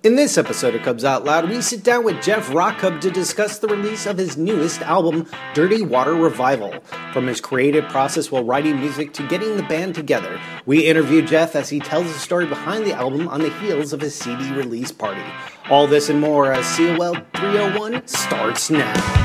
In this episode of Cubs Out Loud, we sit down with Jeff Rockcub to discuss the release of his newest album, Dirty Water Revival. From his creative process while writing music to getting the band together, we interview Jeff as he tells the story behind the album on the heels of his CD release party. All this and more as COL 301 starts now.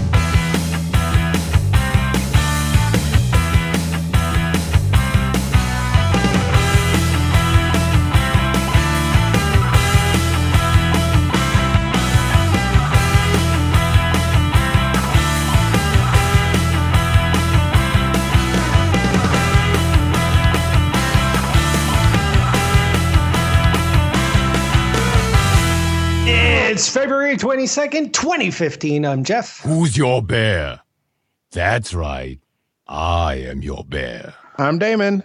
It's February 22nd, 2015. I'm Jeff. Who's your bear? That's right. I am your bear. I'm Damon.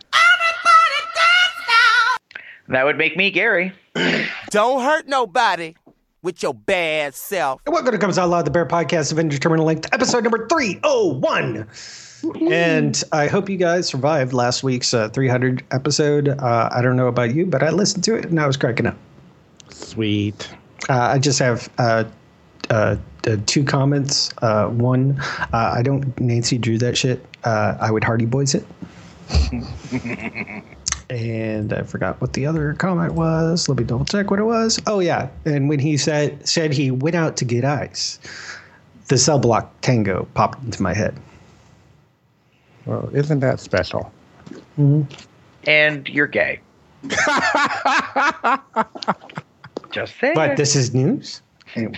That would make me Gary. Don't hurt nobody with your bad self. Welcome to Comes Out Loud, the Bear Podcast of Indeterminate Length, episode number 301. And I hope you guys survived last week's 300 episode. I don't know about you, but I listened to it and I was cracking up. Sweet. I just have two comments. One, I don't Nancy Drew that shit. I would Hardy Boys it. And I forgot what the other comment was. Let me double check what it was. Oh, yeah. And when he said he went out to get ice, the Cell Block Tango popped into my head. Well, isn't that special? Mm-hmm. And you're gay. Just saying. But this is news. Anyway.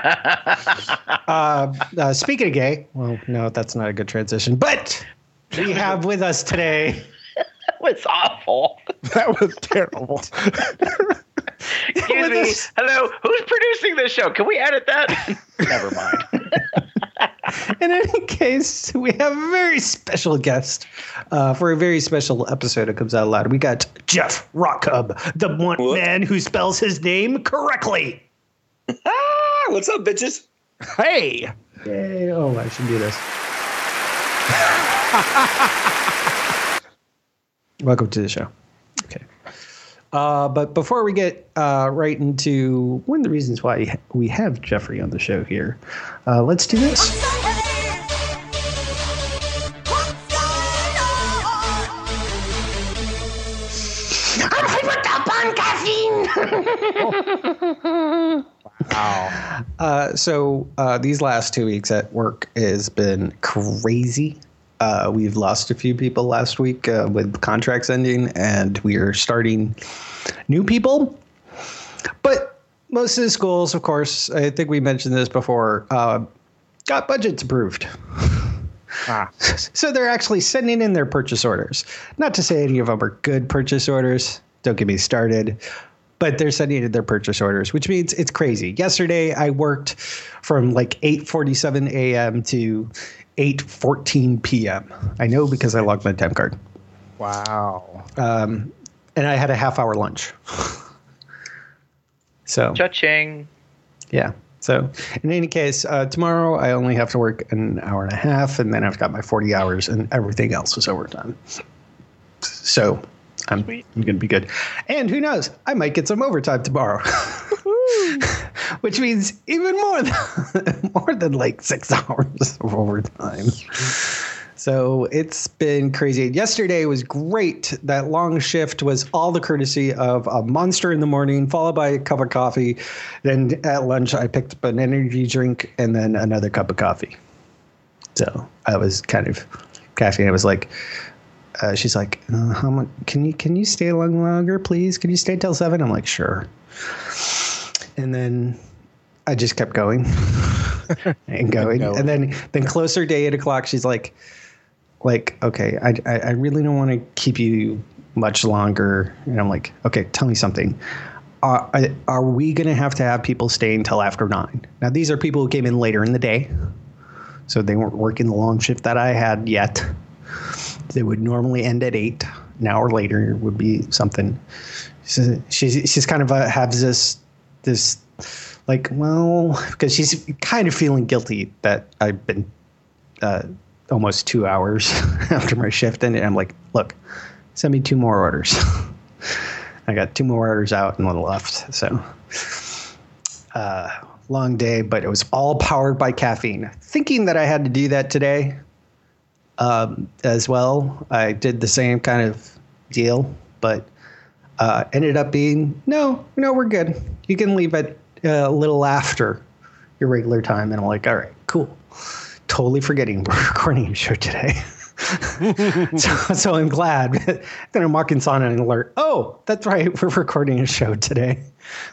Speaking of gay, well, no, that's not a good transition. But we have with us today. That was awful. That was terrible. Excuse me. Hello, who's producing this show? Can we edit that? Never mind. In any case, we have a very special guest for a very special episode of Comes Out Loud. We got Jeff Rockcub, the one man who spells his name correctly. What's up, bitches? Hey. Yay. Oh, I should do this. Welcome to the show. Okay. But before we get right into one of the reasons why we have Jeffrey on the show here, let's do this. I'm hyped up on caffeine. Wow. So these last 2 weeks at work has been crazy. We've lost a few people last week with contracts ending, and we are starting new people. But most of the schools, of course, I think we mentioned this before, got budgets approved. So they're actually sending in their purchase orders. Not to say any of them are good purchase orders. Don't get me started. But they're sending in their purchase orders, which means it's crazy. Yesterday, I worked from like 8:47 a.m. to 8:14 p.m. I know because I logged my time card. Wow. And I had a half-hour lunch. So. Cha-ching. Yeah. So in any case, tomorrow I only have to work an hour and a half, and then I've got my 40 hours, and everything else was overtime. So I'm going to be good. And who knows? I might get some overtime tomorrow. Which means even more than like 6 hours of overtime. So it's been crazy. Yesterday was great. That long shift was all the courtesy of a Monster in the morning, followed by a cup of coffee. Then at lunch, I picked up an energy drink and then another cup of coffee. So I was kind of caffeine. I was like, she's like, how much? Can you stay longer, please? Can you stay till 7? I'm like, sure. And then I just kept going and going. And then closer to 8 o'clock, she's like, okay, I really don't want to keep you much longer. And I'm like, okay, tell me something. Are we going to have people stay until after 9? Now, these are people who came in later in the day. So they weren't working the long shift that I had yet. They would normally end at 8. An hour later would be something. So she's kind of has this like, well, because she's kind of feeling guilty that I've been almost 2 hours after my shift. And I'm like, look, send me 2 more orders. I got 2 more orders out and 1 left. So long day, but it was all powered by caffeine. Thinking that I had to do that today as well. I did the same kind of deal, but ended up being, no, we're good. You can leave at a little after your regular time. And I'm like, all right, cool. Totally forgetting we're recording a show today. so I'm glad. Then I'm walking on an alert. Oh, that's right. We're recording a show today.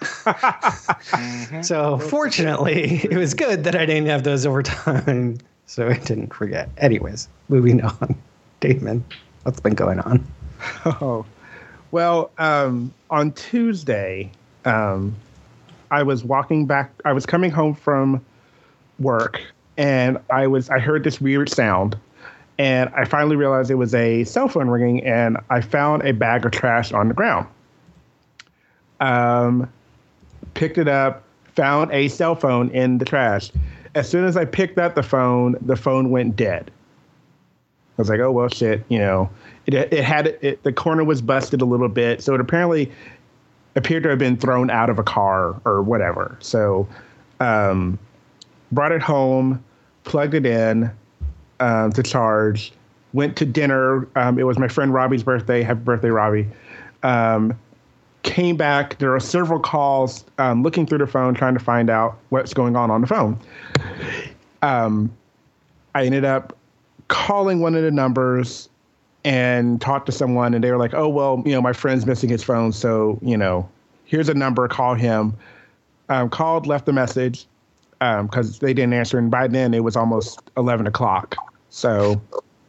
So fortunately, it was good that I didn't have those overtime. So I didn't forget. Anyways, moving on. Damon, what's been going on? Oh, well, on Tuesday, I was walking back. I was coming home from work, and I heard this weird sound. And I finally realized it was a cell phone ringing, and I found a bag of trash on the ground. Picked it up, found a cell phone in the trash. As soon as I picked up the phone went dead. I was like, oh, well, shit, the corner was busted a little bit. So it apparently appeared to have been thrown out of a car or whatever. So brought it home, plugged it in, to charge, went to dinner. It was my friend Robbie's birthday. Happy birthday, Robbie. Came back. There are several calls, looking through the phone, trying to find out what's going on the phone. I ended up calling one of the numbers and talked to someone, and they were like, oh, well, my friend's missing his phone. So, here's a number, call him. Called, left a message, because they didn't answer. And by then it was almost 11 o'clock. So,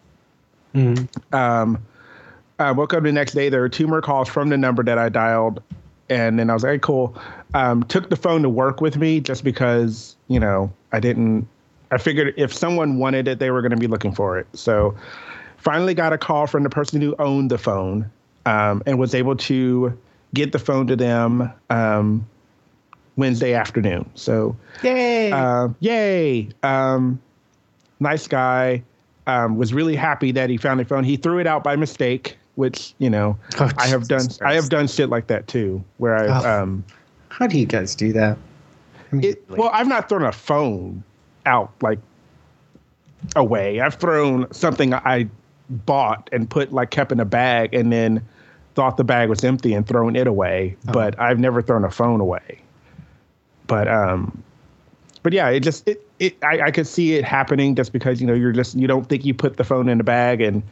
I woke up the next day. There were 2 more calls from the number that I dialed. And then I was like, hey, cool. Took the phone to work with me just because, I figured if someone wanted it, they were going to be looking for it. So finally got a call from the person who owned the phone, and was able to get the phone to them Wednesday afternoon. So yay. Nice guy. Was really happy that he found a phone. He threw it out by mistake, which, I have done shit like that too, where how do you guys do that? Well, I've not thrown a phone out like away. I've thrown something I bought and kept in a bag and then thought the bag was empty and thrown it away. Oh. But I've never thrown a phone away. But yeah, I could see it happening just because, you don't think you put the phone in the bag, and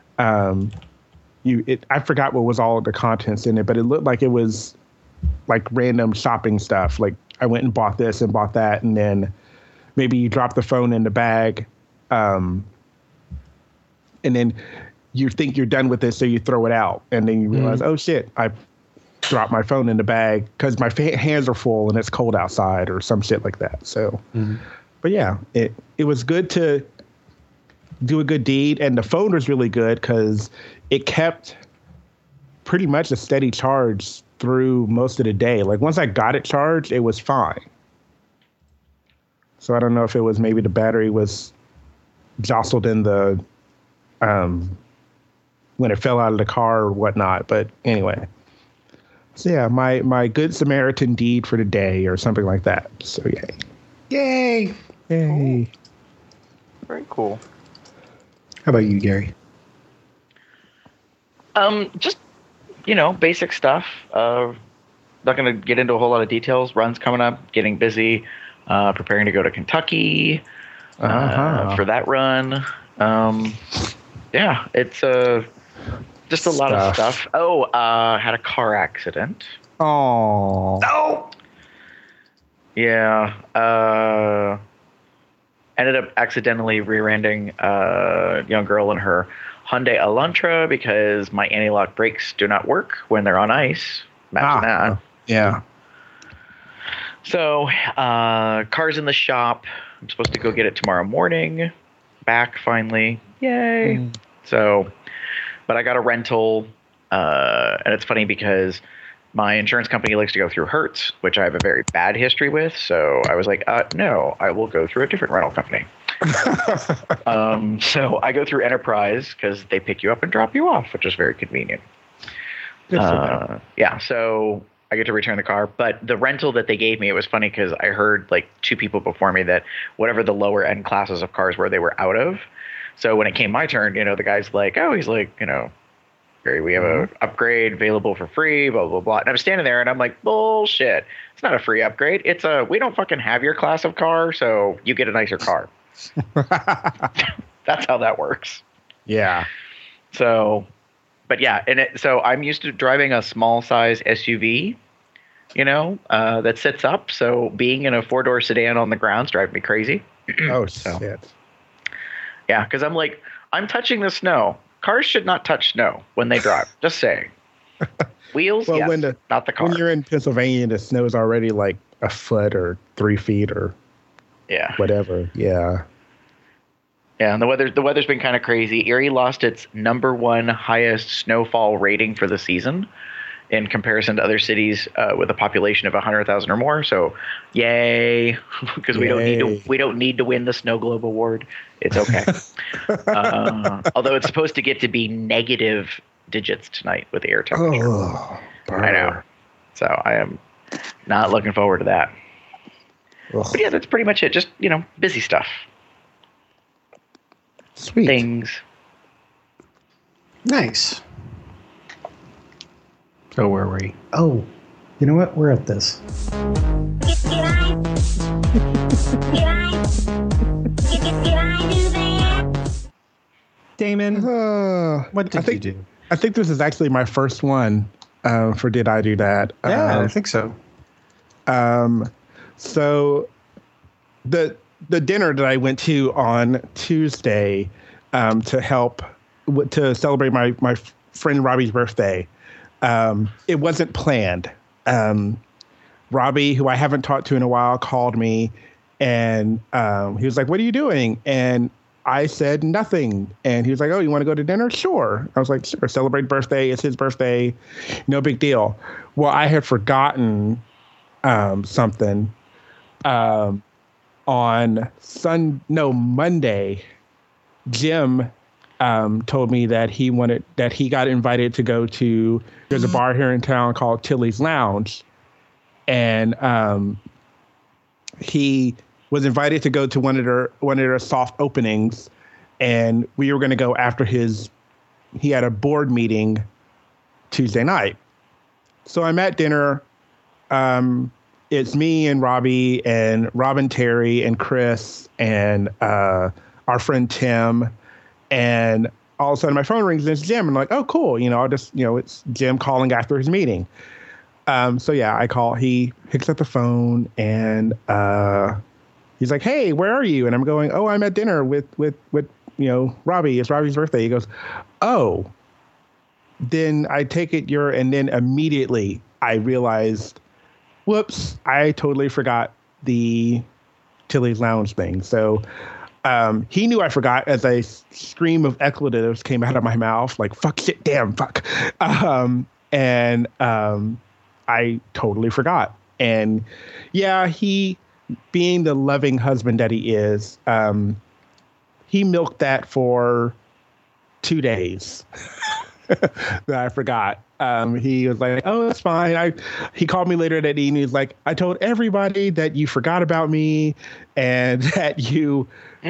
I forgot what was all of the contents in it, but it looked like it was like random shopping stuff. Like I went and bought this and bought that, and then maybe you drop the phone in the bag, and then you think you're done with it, so you throw it out, and then you realize, oh shit, I dropped my phone in the bag because my hands are full and it's cold outside or some shit like that. So, but yeah, it was good to do a good deed, and the phone was really good because it kept pretty much a steady charge through most of the day. Like once I got it charged, it was fine. So I don't know if it was maybe the battery was jostled in the when it fell out of the car or whatnot. But anyway, so yeah, my good Samaritan deed for the day or something like that. So yay. Cool. Very cool. How about you, Gary? Just, basic stuff. Not going to get into a whole lot of details. Run's coming up, getting busy, preparing to go to Kentucky for that run. Yeah, it's just a lot of stuff. Oh, had a car accident. Oh. No! Yeah. Ended up accidentally rear-ending a young girl in her Hyundai Elantra because my anti-lock brakes do not work when they're on ice. Imagine that. Yeah. So, car's in the shop. I'm supposed to go get it tomorrow morning. Back finally. Yay. So, but I got a rental. And it's funny because my insurance company likes to go through Hertz, which I have a very bad history with. So I was like, no, I will go through a different rental company. So I go through Enterprise because they pick you up and drop you off, which is very convenient. Yeah. So I get to return the car. But the rental that they gave me, it was funny because I heard like 2 people before me that whatever the lower end classes of cars were, they were out of. So when it came my turn, the guy's like, oh, he's like, Gary, we have a upgrade available for free, blah, blah, blah. And I'm standing there and I'm like, bullshit. It's not a free upgrade. It's we don't fucking have your class of car, so you get a nicer car. That's how that works. Yeah. So, but yeah, so I'm used to driving a small size SUV, that sits up. So being in a 4-door sedan on the ground's driving me crazy. Oh, So, shit. yeah, because I'm like, I'm touching the snow. Cars should not touch snow when they drive. Just saying. Wheels, Well, yes, not the car. When you're in Pennsylvania, the snow is already like a foot or 3 feet or Yeah. whatever. Yeah. Yeah, and the weather's been kind of crazy. Erie lost its #1 highest snowfall rating for the season in comparison to other cities with a population of 100,000 or more. So, yay, because we don't need to win the Snow Globe Award. It's okay. Although it's supposed to get to be negative digits tonight with the air temperature. Oh, I know. So I am not looking forward to that. Ugh. But yeah, that's pretty much it. Just, busy stuff. Sweet. Things. Nice. So where were we? Oh, you know what? We're at this. Damon, what did you do? I think this is actually my first one for Did I Do That? Yeah, I think so. So the dinner that I went to on Tuesday to celebrate my friend Robbie's birthday, it wasn't planned. Robbie, who I haven't talked to in a while, called me and he was like, "What are you doing?" And I said nothing. And he was like, "Oh, you want to go to dinner?" Sure. I was like, "Sure, celebrate birthday. It's his birthday. No big deal." Well, I had forgotten something. On Monday, Jim told me that he got invited to go to, there's a bar here in town called Tilly's Lounge. And he was invited to go to one of their soft openings, and we were going to go after he had a board meeting Tuesday night. So I'm at dinner. It's me and Robbie and Robin, Terry and Chris and our friend Tim, and all of a sudden my phone rings and it's Jim. And I'm like, oh, cool. I'll just, it's Jim calling after his meeting. So yeah, I call, he picks up the phone and he's like, "Hey, where are you?" And I'm going, "Oh, I'm at dinner with Robbie. It's Robbie's birthday." He goes, "Oh, then I take it and then immediately I realized, whoops, I totally forgot the Tilly's Lounge thing." So he knew I forgot as a stream of expletives came out of my mouth, like fuck, shit, damn, fuck. I totally forgot. And yeah, he, being the loving husband that he is, he milked that for 2 days that I forgot. He was like, "Oh, it's fine." He called me later that evening. He's like, "I told everybody that you forgot about me and that you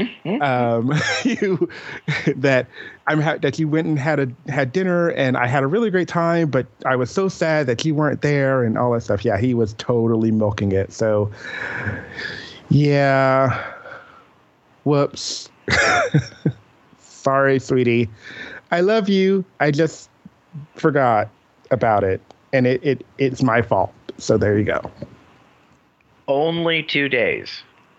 that you went and had dinner, and I had a really great time, but I was so sad that you weren't there," and all that stuff. Yeah, he was totally milking it. So yeah, whoops. Sorry, sweetie. I love you. I just forgot about it, and it's my fault. So there you go. Only 2 days.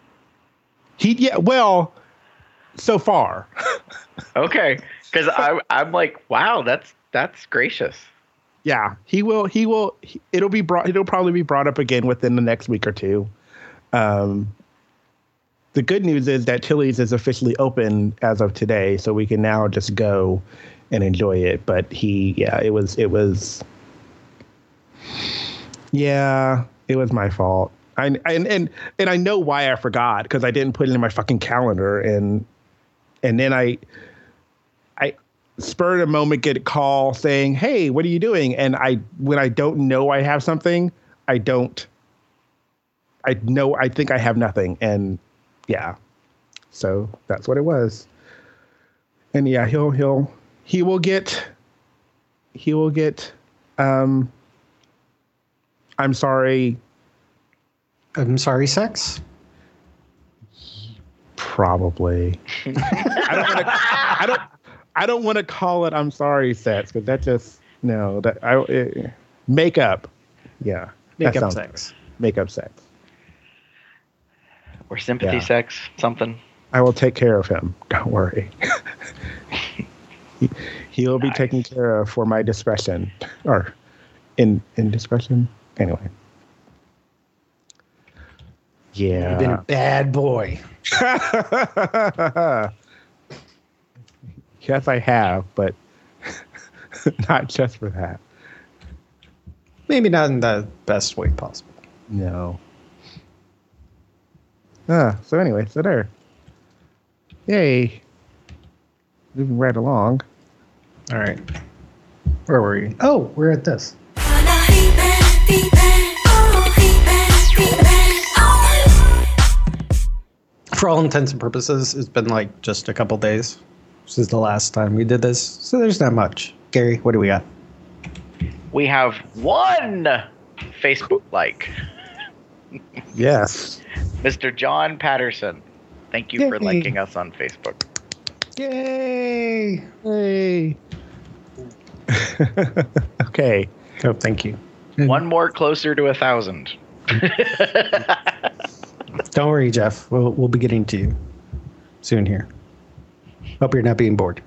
Well, so far. Okay, because I'm like, wow, that's gracious. Yeah, he will. It'll probably be brought up again within the next week or two. The good news is that Tilly's is officially open as of today, so we can now just go and enjoy it. But it was my fault. And I know why I forgot, because I didn't put it in my fucking calendar, and then spur of the moment get a call saying, "Hey, what are you doing?" And when I don't know I have something, I think I have nothing. And yeah, so that's what it was. And yeah, he will get I'm sorry sex. Probably. I don't want to call it I'm sorry sex, because that just makeup. Yeah. Makeup sex. Makeup sex. Or sympathy sex, something. I will take care of him. Don't worry. He will be taken care of for my discretion, or indiscretion. Anyway. Yeah. You've been a bad boy. Yes, I have, but not just for that. Maybe not in the best way possible. No. So anyway, so there. Yay. Moving right along. All right. Where were you? Oh, we're at this. For all intents and purposes, it's been like just a couple days since the last time we did this. So there's not much. Gary, what do we got? We have one Facebook like. Yes. Mr. John Patterson. Thank you for liking us on Facebook. Yay! Hey. Okay. Oh, thank you. One more closer to 1,000. Don't worry, Jeff. We'll be getting to you soon here. Hope you're not being bored.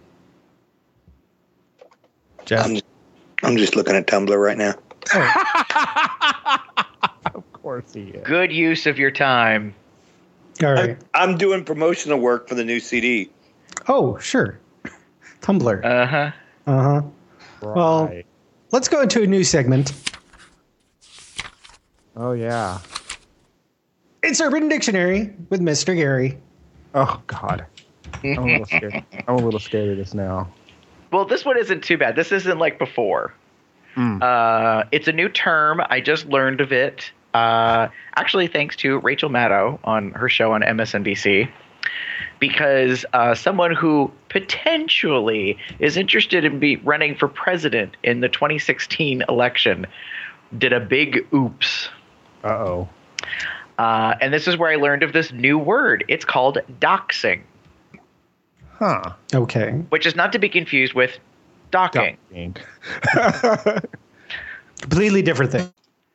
Jeff? I'm just looking at Tumblr right now. Of course he is. Good use of your time. All right. I'm doing promotional work for the new CD. Oh, sure. Tumblr. Uh-huh. Uh-huh. Right. Well, let's go into a new segment. Oh, yeah. It's Urban Dictionary with Mr. Gary. Oh, God. I'm a little scared. I'm a little scared of this now. Well, this one isn't too bad. This isn't like before. It's a new term. I just learned of it. Actually, thanks to Rachel Maddow on her show on MSNBC. Because someone who potentially is interested in running for president in the 2016 election did a big oops. Uh-oh. And this is where I learned of this new word. It's called doxing. Huh. Okay. Which is not to be confused with docking. Completely different thing.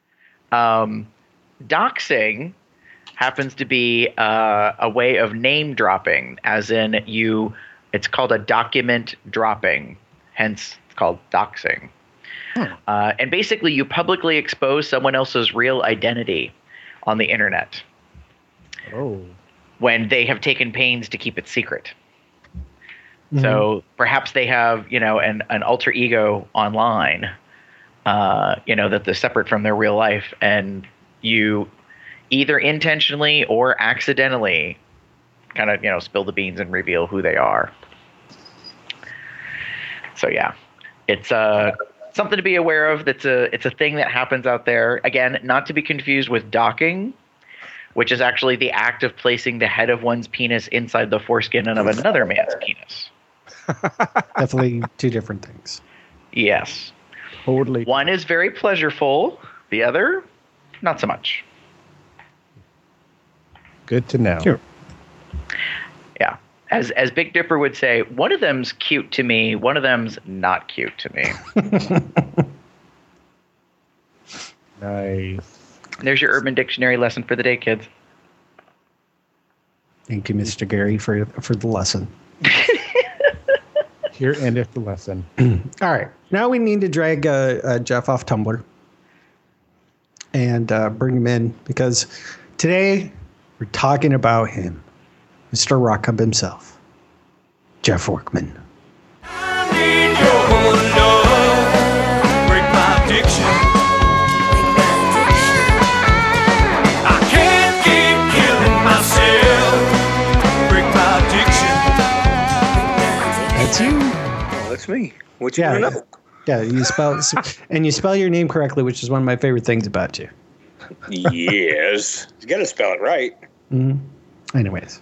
Doxing happens to be a way of name dropping, as in it's called a document dropping, hence it's called doxing. And basically you publicly expose someone else's real identity on the internet. Oh. When they have taken pains to keep it secret. Mm-hmm. So perhaps they have, an alter ego online, that they're separate from their real life, and you either intentionally or accidentally kind of, spill the beans and reveal who they are. So yeah, it's something to be aware of. It's a thing that happens out there. Again, not to be confused with docking, which is actually the act of placing the head of one's penis inside the foreskin of another man's penis. Definitely two different things. Yes. Totally. One is very pleasureful. The other, not so much. Good to know. Sure. Yeah. As Big Dipper would say, one of them's cute to me, one of them's not cute to me. Nice. There's your Urban Dictionary lesson for the day, kids. Thank you, Mr. Gary, for the lesson. Here endeth the lesson. All right. Now we need to drag Jeff off Tumblr and bring him in, because today we're talking about him, Mr. Rock Hub himself, Jeff Workman. I need your love, break my addiction. I can't keep killing myself, break my addiction. That's you. Ask me. What you Yeah. want to know? Yeah, you spell your name correctly, which is one of my favorite things about you. Yes. You got to spell it right. Anyways.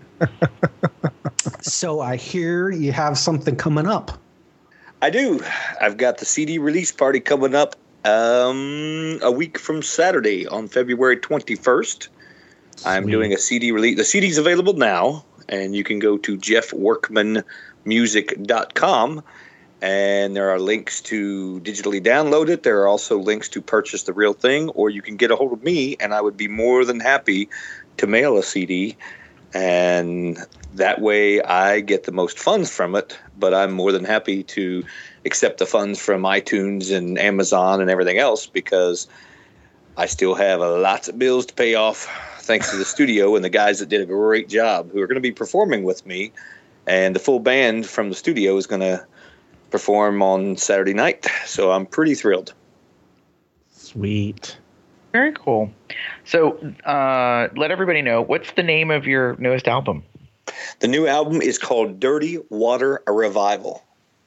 So I hear you have something coming up. I do. I've got the CD release party coming up a week from Saturday on February 21st. I'm doing a CD release. The CD's available now, and you can go to jeffworkmanmusic.com, and there are links to digitally download it. There are also links to purchase the real thing, or you can get a hold of me, and I would be more than happy to mail a CD. And that way I get the most funds from it, but I'm more than happy to accept the funds from iTunes and Amazon and everything else because I still have lots of bills to pay off thanks to the studio and the guys that did a great job who are going to be performing with me. And the full band from the studio is going to perform on Saturday night. So I'm pretty thrilled. Sweet. Very cool. So let everybody know, what's the name of your newest album? The new album is called Dirty Water Revival.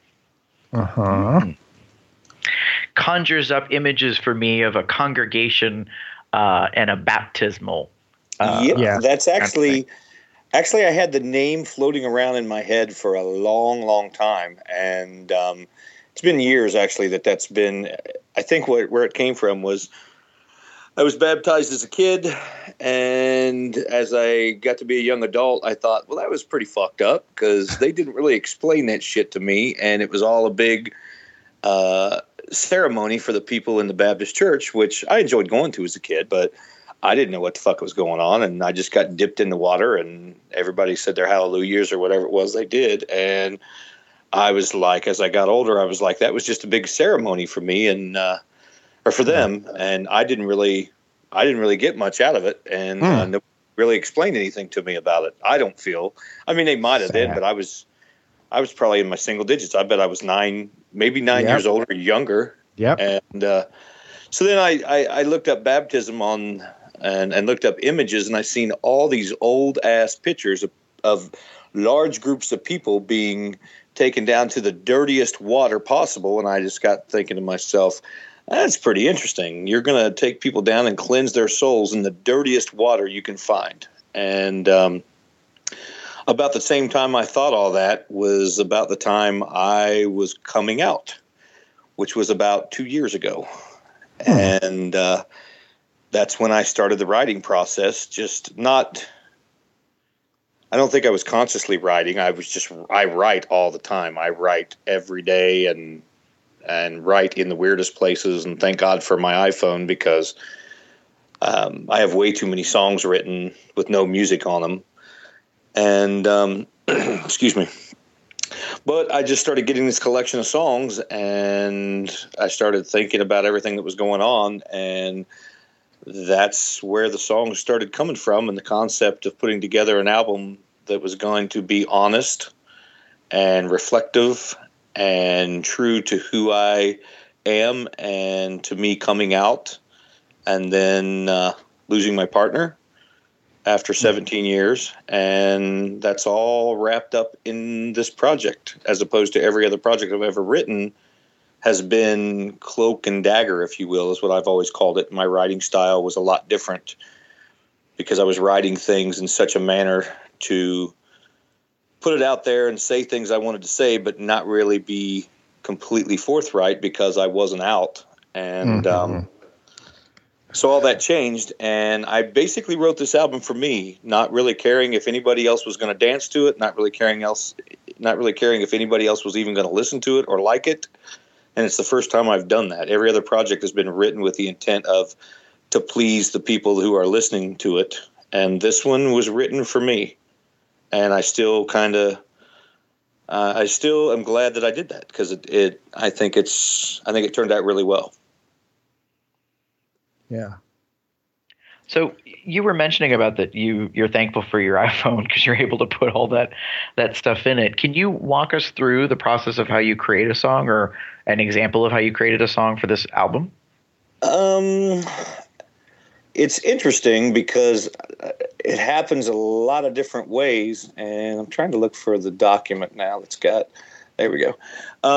Conjures up images for me of a congregation and a baptismal. That's actually I had the name floating around in my head for a long, long time. And it's been years, actually, that's been, I think where it came from was I was baptized as a kid, and as I got to be a young adult, I thought, well, that was pretty fucked up because they didn't really explain that shit to me, and it was all a big ceremony for the people in the Baptist church, which I enjoyed going to as a kid, but I didn't know what the fuck was going on, and I just got dipped in the water, and everybody said their hallelujahs or whatever it was they did, and I was like, as I got older, I was like, that was just a big ceremony for me, and or for them, and I didn't really get much out of it, and nobody really explained anything to me about it. I don't feel. I mean, they might have been, but I was probably in my single digits. I bet I was maybe 9 years old or younger. Yep. And so then I looked up baptism and looked up images, and I seen all these old ass pictures of large groups of people being taken down to the dirtiest water possible, and I just got thinking to myself, that's pretty interesting. You're going to take people down and cleanse their souls in the dirtiest water you can find. And about the same time I thought all that was about the time I was coming out, which was about 2 years ago. And that's when I started the writing process. I don't think I was consciously writing. I write all the time. I write every day and write in the weirdest places, and thank God for my iPhone because I have way too many songs written with no music on them. And excuse me. But I just started getting this collection of songs, and I started thinking about everything that was going on, and that's where the songs started coming from, and the concept of putting together an album that was going to be honest and reflective and true to who I am and to me coming out and then losing my partner after 17 years. And that's all wrapped up in this project, as opposed to every other project I've ever written has been cloak and dagger, if you will, is what I've always called it. My writing style was a lot different because I was writing things in such a manner to put it out there and say things I wanted to say, but not really be completely forthright because I wasn't out. And so all that changed, and I basically wrote this album for me, not really caring if anybody else was going to dance to it, not really caring if anybody else was even going to listen to it or like it. And it's the first time I've done that. Every other project has been written with the intent to please the people who are listening to it, and this one was written for me. And I still am glad that I did that because I think it turned out really well. Yeah. So you were mentioning about that you're thankful for your iPhone because you're able to put all that stuff in it. Can you walk us through the process of how you create a song, or an example of how you created a song for this album? It's interesting because it happens a lot of different ways, and I'm trying to look for the document now that's got There we go.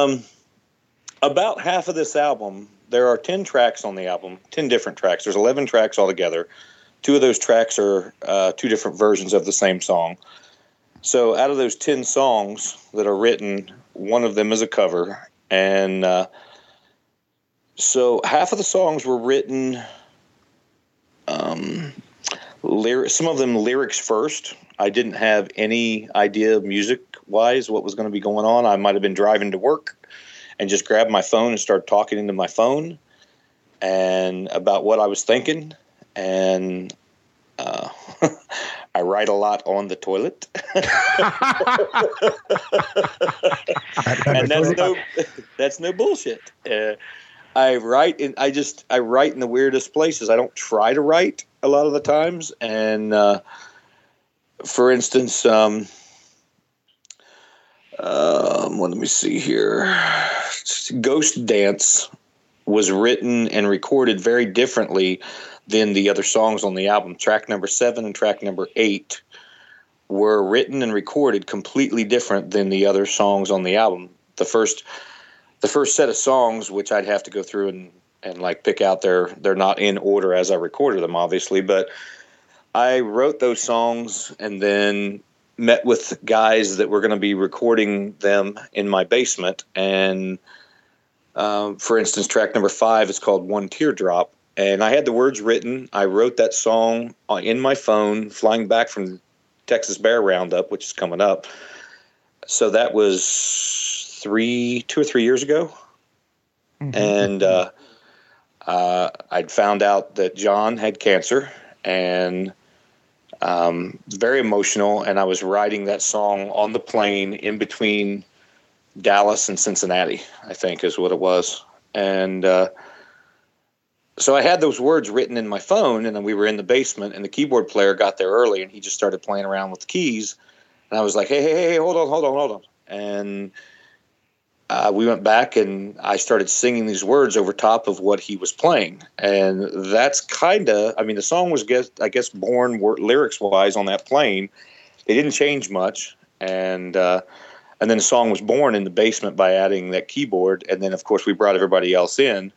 About half of this album, there are 10 tracks on the album, 10 different tracks. There's 11 tracks altogether. 2 of those tracks are 2 different versions of the same song. So out of those 10 songs that are written, one of them is a cover. And so half of the songs were written, some of them lyrics first. I didn't have any idea music-wise what was going to be going on. I might have been driving to work and just grabbed my phone and started talking into my phone and about what I was thinking. And I write a lot on the toilet. And that's no bullshit. I write in the weirdest places. I don't try to write a lot of the times. And for instance, let me see here. Ghost Dance was written and recorded very differently than the other songs on the album. Track number 7 and track number 8 were written and recorded completely different than the other songs on the album. The first set of songs, which I'd have to go through and like pick out, they're not in order as I recorded them, obviously, but I wrote those songs and then met with guys that were going to be recording them in my basement. And for instance, track number 5 is called One Teardrop. And I had the words written. I wrote that song in my phone, flying back from Texas Bear Roundup, which is coming up. So that was 2 or 3 years ago. Mm-hmm. And I'd found out that John had cancer, and very emotional. And I was writing that song on the plane in between Dallas and Cincinnati, I think is what it was. And so I had those words written in my phone, and then we were in the basement, and the keyboard player got there early, and he just started playing around with the keys. And I was like, hey, hold on. And we went back, and I started singing these words over top of what he was playing. And that's the song was, I guess, born lyrics-wise on that plane. They didn't change much. And then the song was born in the basement by adding that keyboard. And then, of course, we brought everybody else in.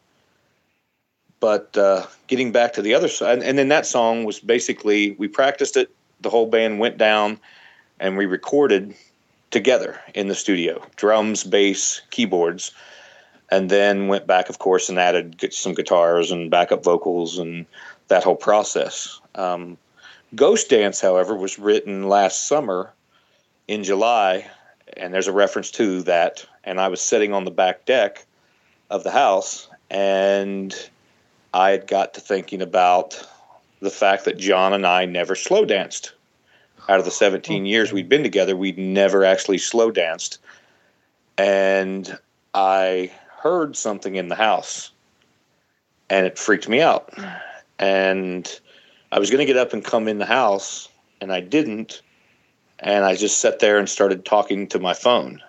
But getting back to the other side, and then that song was basically, we practiced it, the whole band went down, and we recorded together in the studio, drums, bass, keyboards, and then went back, of course, and added some guitars and backup vocals and that whole process. Ghost Dance, however, was written last summer in July, and there's a reference to that, and I was sitting on the back deck of the house, and I had got to thinking about the fact that John and I never slow danced. Out of the 17 years we'd been together, we'd never actually slow danced. And I heard something in the house, and it freaked me out. And I was going to get up and come in the house, and I didn't. And I just sat there and started talking to my phone.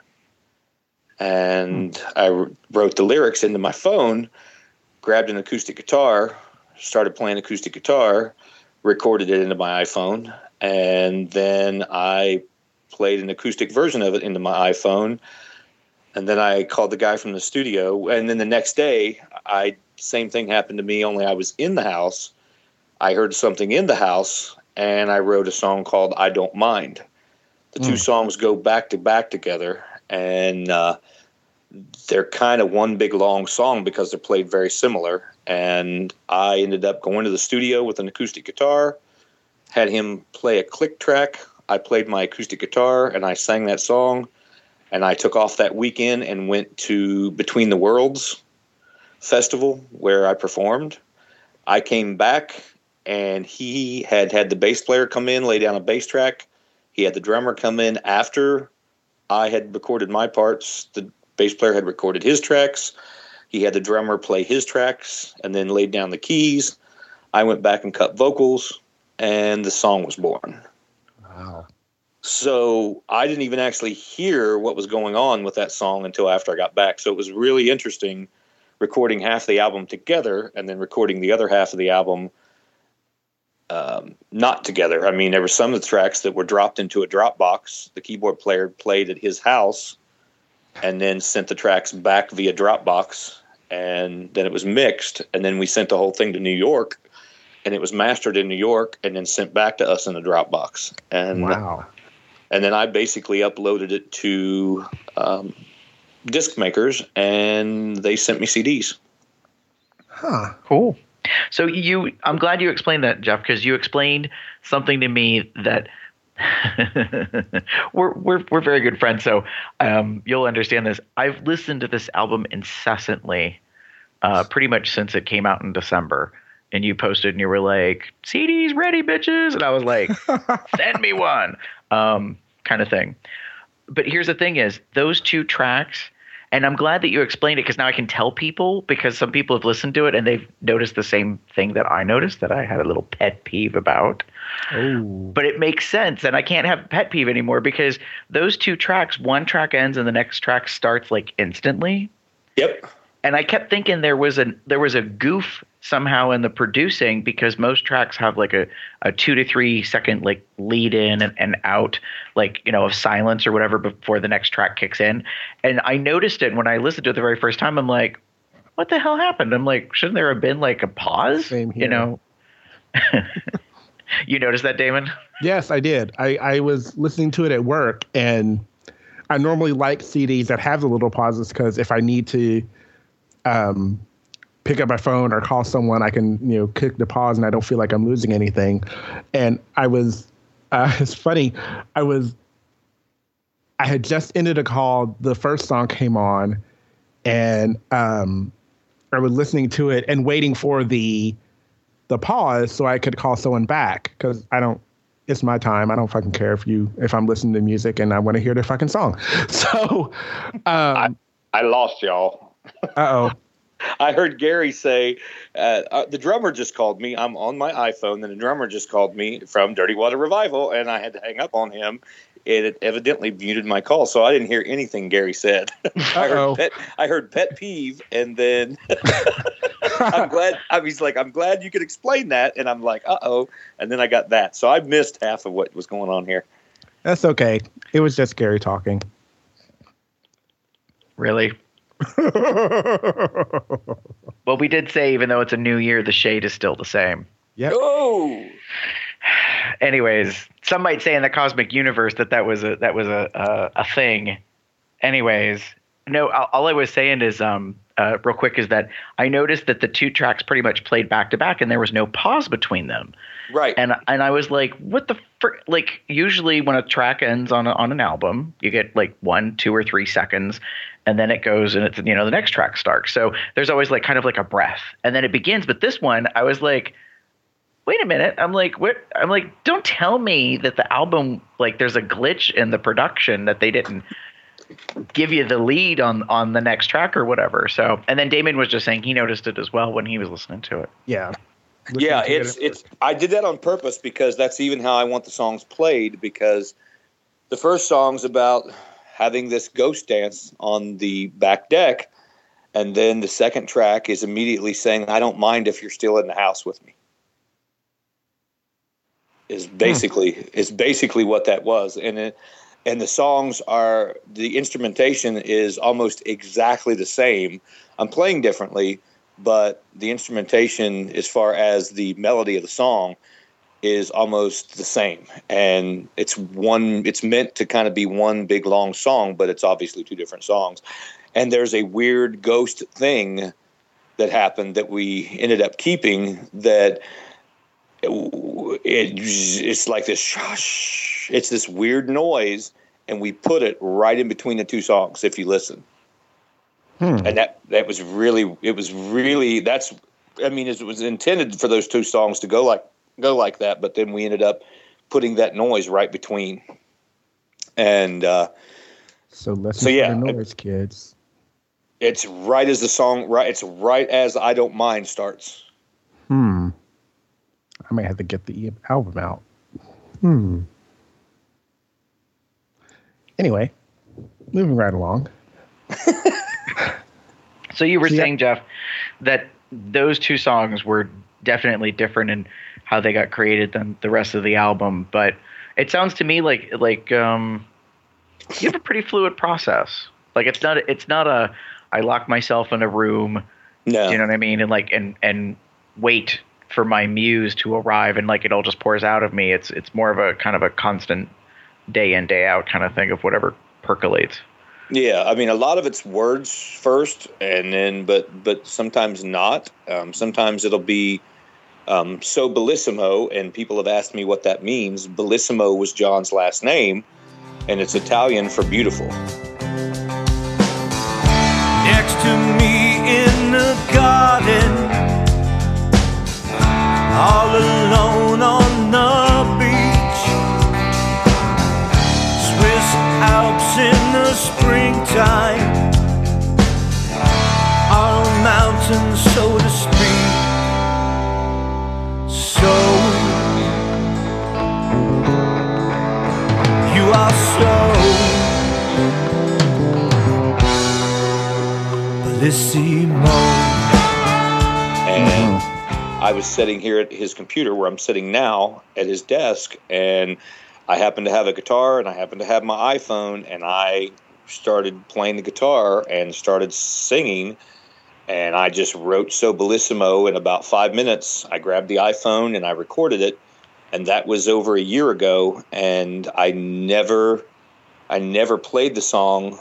And I wrote the lyrics into my phone, grabbed an acoustic guitar, started playing acoustic guitar, recorded it into my iPhone, and then I played an acoustic version of it into my iPhone. And then I called the guy from the studio. And then the next day, same thing happened to me, only I was in the house. I heard something in the house, and I wrote a song called I Don't Mind. The two songs go back to back together, and they're kind of one big long song because they're played very similar. And I ended up going to the studio with an acoustic guitar, had him play a click track. I played my acoustic guitar, and I sang that song. And I took off that weekend and went to Between the Worlds Festival where I performed. I came back, and he had the bass player come in, lay down a bass track. He had the drummer come in after I had recorded my parts. The bass player had recorded his tracks. He had the drummer play his tracks and then laid down the keys. I went back and cut vocals, and the song was born. Wow. So I didn't even actually hear what was going on with that song until after I got back. So it was really interesting recording half the album together and then recording the other half of the album not together. I mean, there were some of the tracks that were dropped into a Dropbox. The keyboard player played at his house and then sent the tracks back via Dropbox, and then it was mixed, and then we sent the whole thing to New York, and it was mastered in New York, and then sent back to us in a Dropbox. And Wow. and then I basically uploaded it to disc makers, and they sent me CDs. Huh. Cool. So I'm glad you explained that, Jeff, because you explained something to me that we're very good friends. So you'll understand this. I've listened to this album incessantly, pretty much since it came out in December. And you posted and you were like, CDs ready, bitches. And I was like, send me one, kind of thing. But here's the thing is those two tracks, and I'm glad that you explained it because now I can tell people, because some people have listened to it and they've noticed the same thing that I noticed that I had a little pet peeve about. Oh. But it makes sense, and I can't have pet peeve anymore because those two tracks, one track ends and the next track starts like instantly. Yep. And I kept thinking there was a goof somehow in the producing, because most tracks have like a 2 to 3 second like lead in and out, like, you know, of silence or whatever before the next track kicks in. And I noticed it when I listened to it the very first time. I'm like, what the hell happened? I'm like, shouldn't there have been like a pause? Same here. You know. You noticed that, Damon? Yes, I did. I was listening to it at work, and I normally like CDs that have the little pauses because if I need to pick up my phone or call someone, I can, you know, click the pause and I don't feel like I'm losing anything. And I was, it's funny, I had just ended a call. The first song came on, and I was listening to it and waiting for the pause so I could call someone back, because it's my time. I don't fucking care if I'm listening to music and I want to hear the fucking song. So I lost y'all. uh-oh. I heard Gary say, the drummer just called me. I'm on my iPhone, and the drummer just called me from Dirty Water Revival, and I had to hang up on him. It evidently muted my call, so I didn't hear anything Gary said. I heard pet peeve, and then he's like, I'm glad you could explain that, and I'm like, uh-oh, and then I got that. So I missed half of what was going on here. That's okay. It was just Gary talking. Really? Well, we did say, even though it's a new year, the shade is still the same. Yep. Oh. Anyways, some might say in the cosmic universe that was a thing. Anyways, no, all I was saying is real quick is that I noticed that the two tracks pretty much played back to back, and there was no pause between them. Right. And I was like, what the like, usually when a track ends on an album, you get like 1, 2, or 3 seconds, and then it goes and it's, you know, the next track starts. So there's always like kind of like a breath, and then it begins. But this one, I was like, wait a minute. I'm like, what? I'm like, don't tell me that the album, like, there's a glitch in the production that they didn't give you the lead on the next track or whatever. So, and then Damon was just saying he noticed it as well when he was listening to it. Yeah. Yeah, it's I did that on purpose because that's even how I want the songs played, because the first song's about having this ghost dance on the back deck, and then the second track is immediately saying, I don't mind if you're still in the house with me. Is basically what that was. And the songs are, the instrumentation is almost exactly the same. I'm playing differently, but the instrumentation, as far as the melody of the song, is almost the same. And it's meant to kind of be one big long song, but it's obviously two different songs. And there's a weird ghost thing that happened that we ended up keeping, that it's like this, it's this weird noise, and we put it right in between the two songs if you listen. And that was really, it was intended for those two songs to go like that, but then we ended up putting that noise right between. And so listen to the noise, kids. It's right as the song, right? It's right as I Don't Mind starts. I might have to get the album out. Anyway, moving right along. So you were saying, Jeff, that those two songs were definitely different in how they got created than the rest of the album, but it sounds to me like you have a pretty fluid process. Like it's not a I lock myself in a room. No. Do you know what I mean? And like and wait for my muse to arrive and like it all just pours out of me. It's more of a kind of a constant day in, day out kind of thing of whatever percolates. Yeah, I mean, a lot of it's words first, and then but sometimes not. Sometimes it'll be so bellissimo, and people have asked me what that means. Bellissimo was John's last name, and it's Italian for beautiful. Next to me in the garden, all alone on the beach, Swiss Alps in the springtime, our mountains, so to speak. So you are so bellissimo. And I was sitting here at his computer where I'm sitting now at his desk, and I happened to have a guitar and I happened to have my iPhone, and I started playing the guitar and started singing, and I just wrote So Bellissimo in about 5 minutes. I grabbed the iPhone and I recorded it, and that was over a year ago, and I never played the song.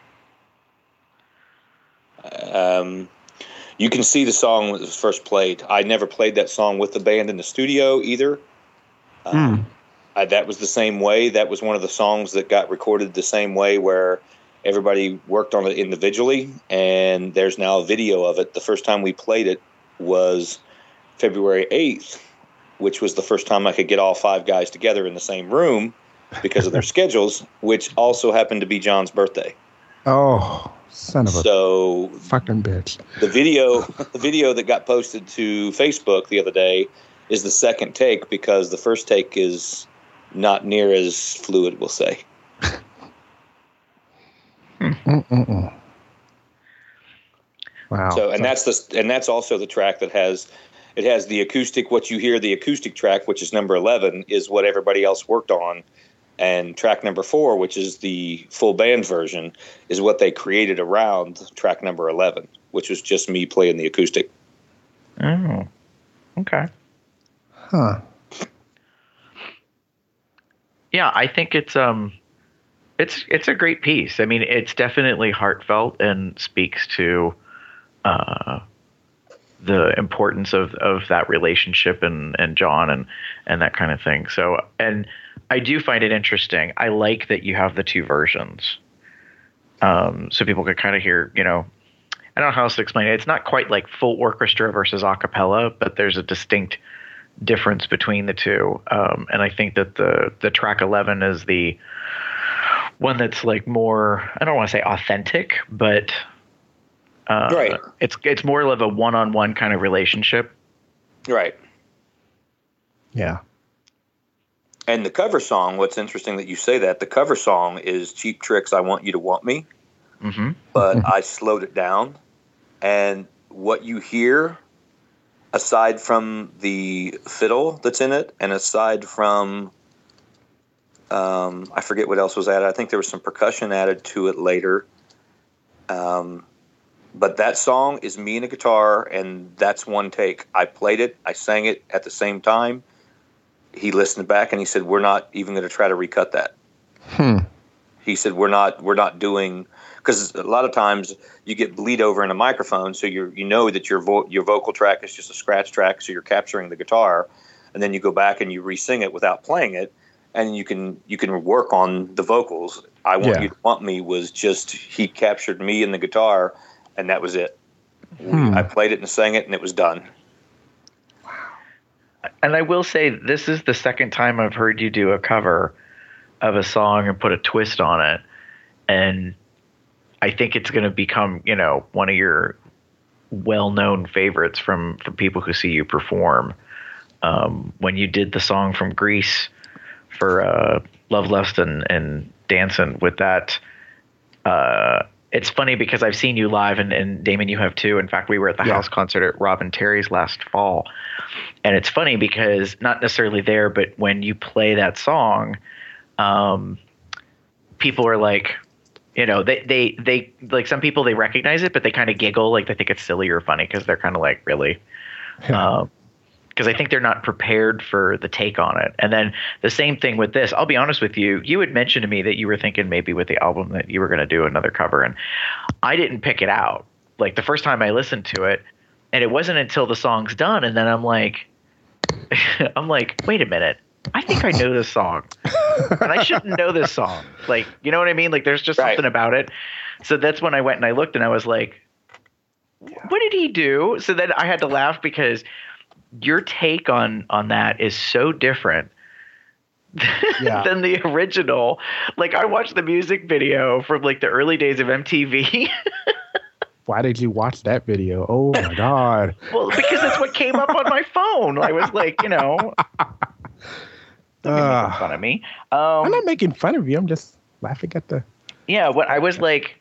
You can see the song when it was first played. I never played that song with the band in the studio either. That was the same way. That was one of the songs that got recorded the same way, where everybody worked on it individually, and there's now a video of it. The first time we played it was February 8th, which was the first time I could get all 5 guys together in the same room because of their schedules, which also happened to be John's birthday. Oh, son of a fucking bitch. The video that got posted to Facebook the other day is the second take, because the first take is not near as fluid, we'll say. Wow. So, and that's also the track that has the acoustic. What you hear, the acoustic track, which is number 11, is what everybody else worked on, and track number 4, which is the full band version, is what they created around track number 11, which was just me playing the acoustic. Oh, okay. Huh. Yeah, I think it's a great piece. I mean, it's definitely heartfelt and speaks to the importance of that relationship and John and that kind of thing. So, and I do find it interesting. I like that you have the 2 versions, so people could kind of hear. I don't know how else to explain it. It's not quite like full orchestra versus a cappella, but there's a distinct difference between the two. And I think that the track 11 is the one that's like more, I don't want to say authentic, but Right. It's more of a one-on-one kind of relationship. Right. Yeah. And the cover song, what's interesting that you say that, the cover song is Cheap Trick's I Want You to Want Me, but I slowed it down. And what you hear, aside from the fiddle that's in it, and aside from, I forget what else was added. I think there was some percussion added to it later. But that song is me and a guitar, and that's one take. I played it, I sang it at the same time. He listened back and he said, "We're not even going to try to recut that." He said, "We're not doing," because a lot of times you get bleed over in a microphone, so you know that your vocal track is just a scratch track, so you're capturing the guitar, and then you go back and you re-sing it without playing it, and you can work on the vocals. I Want You to Want Me was just, he captured me and the guitar, and that was it. I played it and sang it, and it was done. And I will say, this is the second time I've heard you do a cover of a song and put a twist on it. And I think it's going to become, one of your well-known favorites from people who see you perform. When you did the song from Grease for Love, Lust, and Dancing with that, it's funny because I've seen you live, and Damon, you have too. In fact, we were at the house concert at Rob and Terry's last fall. And it's funny because, not necessarily there, but when you play that song, people are like, You know, they like some people, they recognize it, but they kind of giggle, like they think it's silly or funny because they're kind of like, really? Because I think they're not prepared for the take on it. And then the same thing with this. I'll be honest with you. You had mentioned to me that you were thinking maybe with the album that you were going to do another cover, and I didn't pick it out. Like the first time I listened to it, and it wasn't until the song's done, and then I'm like, wait a minute. I think I know this song, and I shouldn't know this song. Like, you know what I mean? Like, there's just something about it. So that's when I went and I looked, and I was like, what did he do? So then I had to laugh because your take on that is so different than the original. Like, I watched the music video from like the early days of MTV. Why did you watch that video? Oh my God. Well, because that's what came up on my phone. I was like, you know, making fun of me. I'm not making fun of you. I'm just laughing at the. Yeah. What I was like,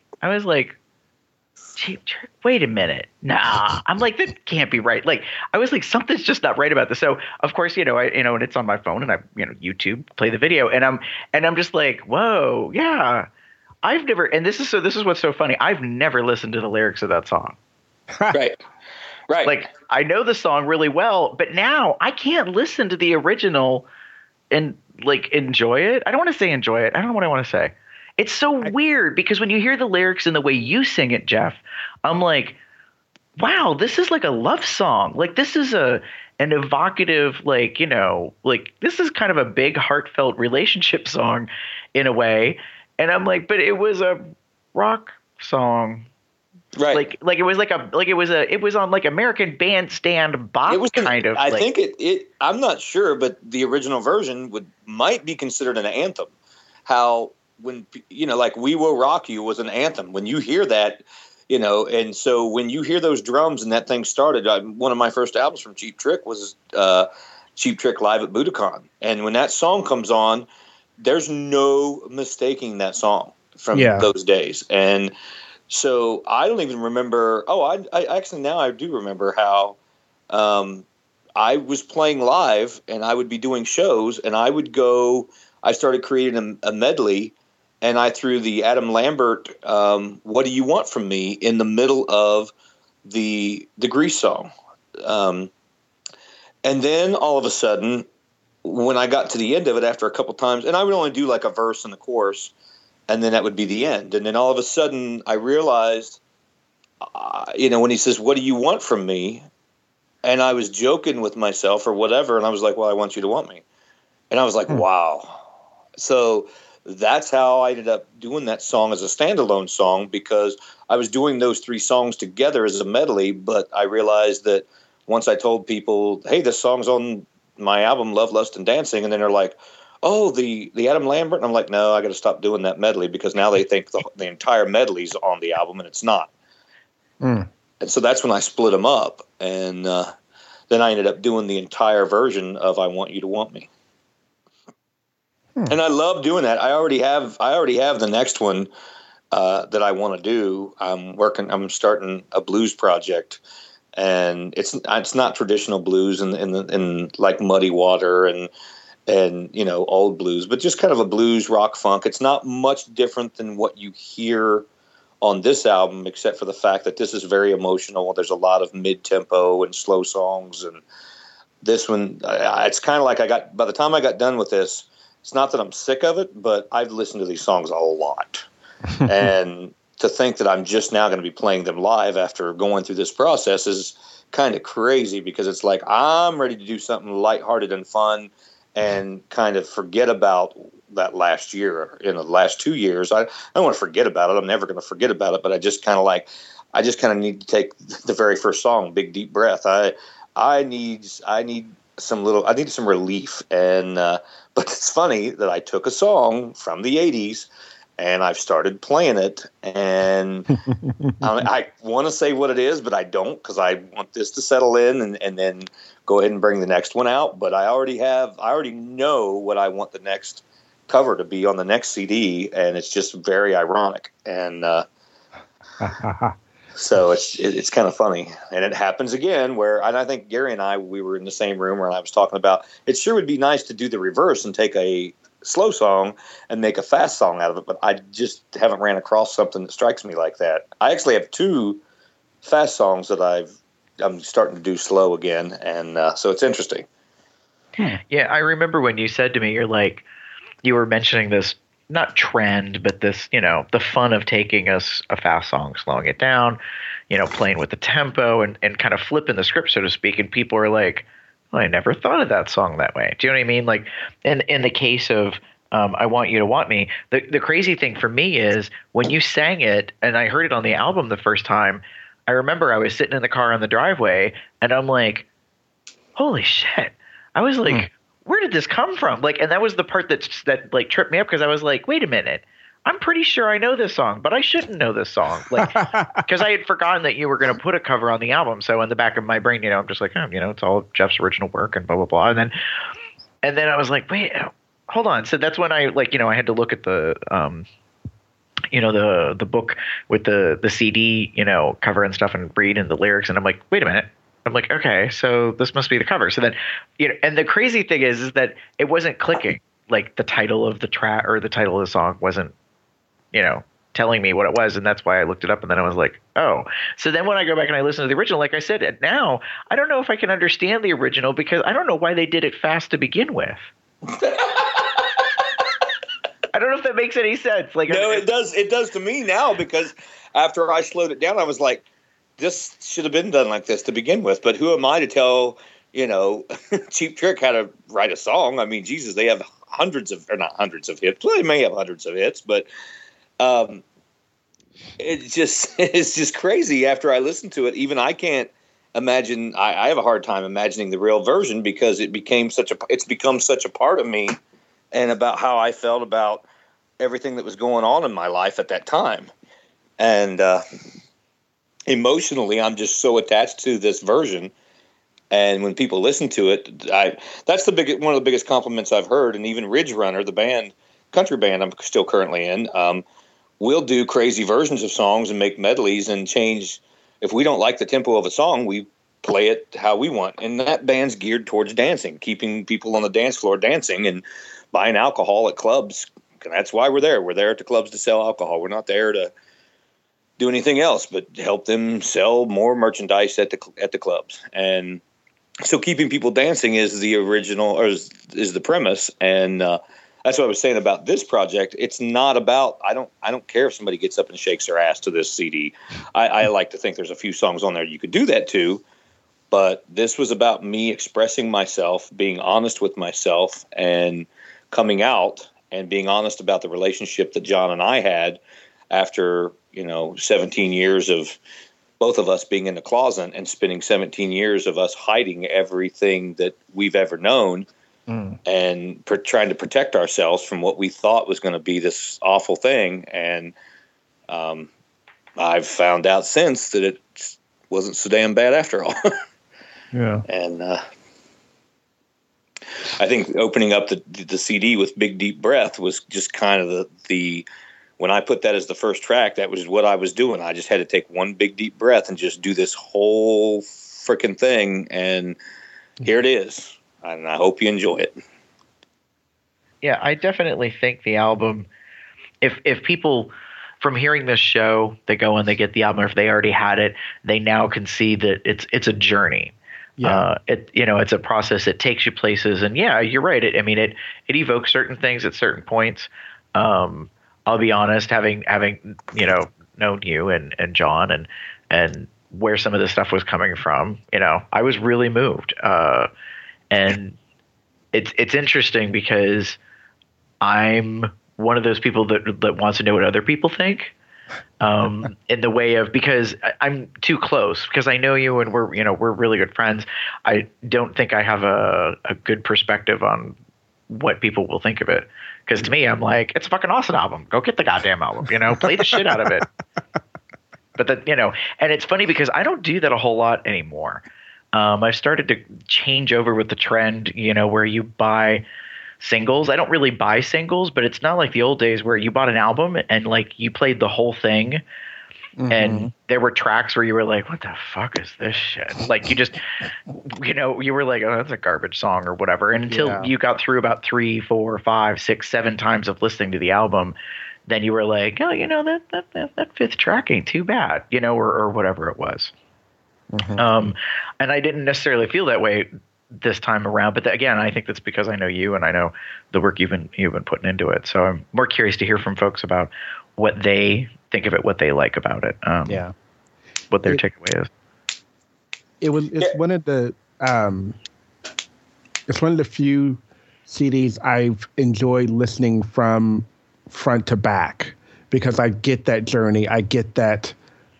Cheap Trick. Wait a minute. Nah. I'm like, that can't be right. Like, I was like, something's just not right about this. So of course, and it's on my phone, and I, YouTube, play the video, and I'm just like, whoa, yeah. I've never, and this is what's so funny. I've never listened to the lyrics of that song. Right. Like, I know the song really well, but now I can't listen to the original and like enjoy it. I don't want to say enjoy it. I don't know what I want to say. It's so weird because when you hear the lyrics and the way you sing it, Jeff, I'm like, wow, this is like a love song. Like, this is an evocative, like, like this is kind of a big heartfelt relationship song in a way. And I'm like, but it was a rock song. Right. Like it was on like American Bandstand bop kind of. I think I'm not sure, but the original version might be considered an anthem. How when like We Will Rock You was an anthem. When you hear that, and so when you hear those drums and that thing started, one of my first albums from Cheap Trick was Cheap Trick Live at Budokan, and when that song comes on, there's no mistaking that song from those days. And so I don't even remember. Oh, I actually now I do remember how I was playing live, and I would be doing shows, and I started creating a medley, and I threw the Adam Lambert "What Do You Want From Me" in the middle of the Grease song. And then all of a sudden, when I got to the end of it after a couple times, and I would only do like a verse and a chorus, and then that would be the end. And then all of a sudden I realized, when he says, "What do you want from me?" And I was joking with myself or whatever. And I was like, "Well, I want you to want me." And I was like, wow. So that's how I ended up doing that song as a standalone song, because I was doing those three songs together as a medley. But I realized that once I told people, hey, this song's on my album, Love, Lust, and Dancing, and then they're like, oh, the Adam Lambert, and I'm like, no, I got to stop doing that medley, because now they think the entire medley's on the album, and it's not. And so that's when I split them up, and then I ended up doing the entire version of I Want You to Want Me. And I love doing that. I already have the next one that I want to do. I'm starting a blues project. And it's not traditional blues in like Muddy Water and old blues, but just kind of a blues rock funk. It's not much different than what you hear on this album, except for the fact that this is very emotional. There's a lot of mid-tempo and slow songs, and this one, it's kind of like by the time I got done with this, it's not that I'm sick of it, but I've listened to these songs a lot. And to think that I'm just now going to be playing them live after going through this process is kind of crazy, because it's like I'm ready to do something lighthearted and fun and kind of forget about that last year. In the last 2 years, I don't want to forget about it. I'm never going to forget about it, but I just kind of need to take the very first song, Big Deep Breath. I need some relief. And but it's funny that I took a song from the 80s and I've started playing it, and I want to say what it is, but I don't, because I want this to settle in and then go ahead and bring the next one out. But I already know what I want the next cover to be on the next CD, and it's just very ironic. And so it's kind of funny. And it happens again and I think Gary and we were in the same room where I was talking about, it sure would be nice to do the reverse and take a slow song and make a fast song out of it, but I just haven't ran across something that strikes me like that. I actually have 2 fast songs that I'm starting to do slow again, and so it's interesting. Yeah, I remember when you said to me, you were mentioning this, not trend, but this, the fun of taking a fast song, slowing it down, playing with the tempo and kind of flipping the script, so to speak. And people are like, well, I never thought of that song that way. Do you know what I mean? Like, in the case of I Want You to Want Me, the crazy thing for me is when you sang it and I heard it on the album the first time, I remember I was sitting in the car on the driveway and I'm like, holy shit. I was like, where did this come from? Like, and that was the part that like tripped me up, because I was like, wait a minute, I'm pretty sure I know this song, but I shouldn't know this song. Like, because I had forgotten that you were going to put a cover on the album. So in the back of my brain, I'm just like, it's all Jeff's original work and blah, blah, blah. And then I was like, wait, hold on. So that's when I I had to look at the, the book with the CD, cover and stuff, and read and the lyrics. And I'm like, wait a minute. I'm like, okay, so this must be the cover. So then, and the crazy thing is that it wasn't clicking. Like, the title of the track or the title of the song wasn't, telling me what it was. And that's why I looked it up. And then I was like, oh. So then when I go back and I listen to the original, like I said, now I don't know if I can understand the original, because I don't know why they did it fast to begin with. I don't know if that makes any sense. Like, no, it does. It does to me now, because after I slowed it down, I was like, this should have been done like this to begin with. But who am I to tell, Cheap Trick how to write a song? I mean, Jesus, they have not hundreds of hits. Well, they may have hundreds of hits, but it's just crazy. After I listen to it, even I can't imagine. I have a hard time imagining the real version, because it's become such a part of me, and about how I felt about everything that was going on in my life at that time. And emotionally, I'm just so attached to this version. And when people listen to it, that's one of the biggest compliments I've heard. And even Ridge Runner, the country band I'm still currently in, we'll do crazy versions of songs and make medleys and change. If we don't like the tempo of a song, we play it how we want. And that band's geared towards dancing, keeping people on the dance floor dancing and buying alcohol at clubs. And that's why we're there. We're there at the clubs to sell alcohol. We're not there to do anything else but help them sell more merchandise at the clubs. And so keeping people dancing is the original, or is the premise. And that's what I was saying about this project. It's not about, I don't care if somebody gets up and shakes their ass to this CD. I like to think there's a few songs on there you could do that to, but this was about me expressing myself, being honest with myself, and coming out and being honest about the relationship that John and I had after 17 years of both of us being in the closet, and spending 17 years of us hiding everything that we've ever known, and trying to protect ourselves from what we thought was going to be this awful thing. And I've found out since that it wasn't so damn bad after all. Yeah. And I think opening up the CD with Big Deep Breath was just kind of the when I put that as the first track, that was what I was doing. I just had to take one big deep breath and just do this whole freaking thing. And here it is. And I hope you enjoy it. Yeah, I definitely think the album, if people from hearing this show, they go and they get the album, or if they already had it, they now can see that it's a journey. Yeah. It's a process. It takes you places. And yeah, you're right. It evokes certain things at certain points. I'll be honest, having known you and John and where some of this stuff was coming from, I was really moved. And it's interesting, because I'm one of those people that wants to know what other people think, in the way of, because I'm too close, because I know you and we're really good friends. I don't think I have a good perspective on what people will think of it. Because to me, I'm like, it's a fucking awesome album. Go get the goddamn album, play the shit out of it. But and it's funny because I don't do that a whole lot anymore. I've started to change over with the trend, where you buy singles. I don't really buy singles, but it's not like the old days where you bought an album and like you played the whole thing. And there were tracks where you were like, what the fuck is this shit? Like, you just, you were like, oh, that's a garbage song or whatever. And until you got through about 3, 4, 5, 6, 7 times of listening to the album, then you were like, oh, that fifth track ain't too bad, or whatever it was. And I didn't necessarily feel that way this time around. But again, I think that's because I know you and I know the work you've been putting into it. So I'm more curious to hear from folks about what they think of it, what they like about it, what their takeaway is. It's one of the few CDs I've enjoyed listening from front to back, because I get that journey, I get that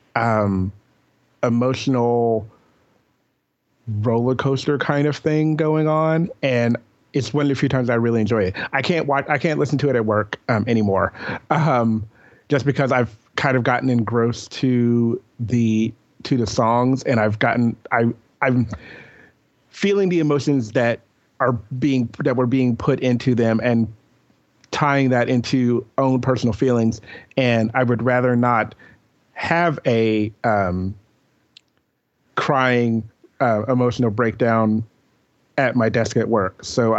emotional roller coaster kind of thing going on, and it's one of the few times I really enjoy it. I can't listen to it at work anymore, just because I've kind of gotten engrossed to the songs, and I'm feeling the emotions that were being put into them and tying that into own personal feelings. And I would rather not have a crying emotional breakdown at my desk at work. So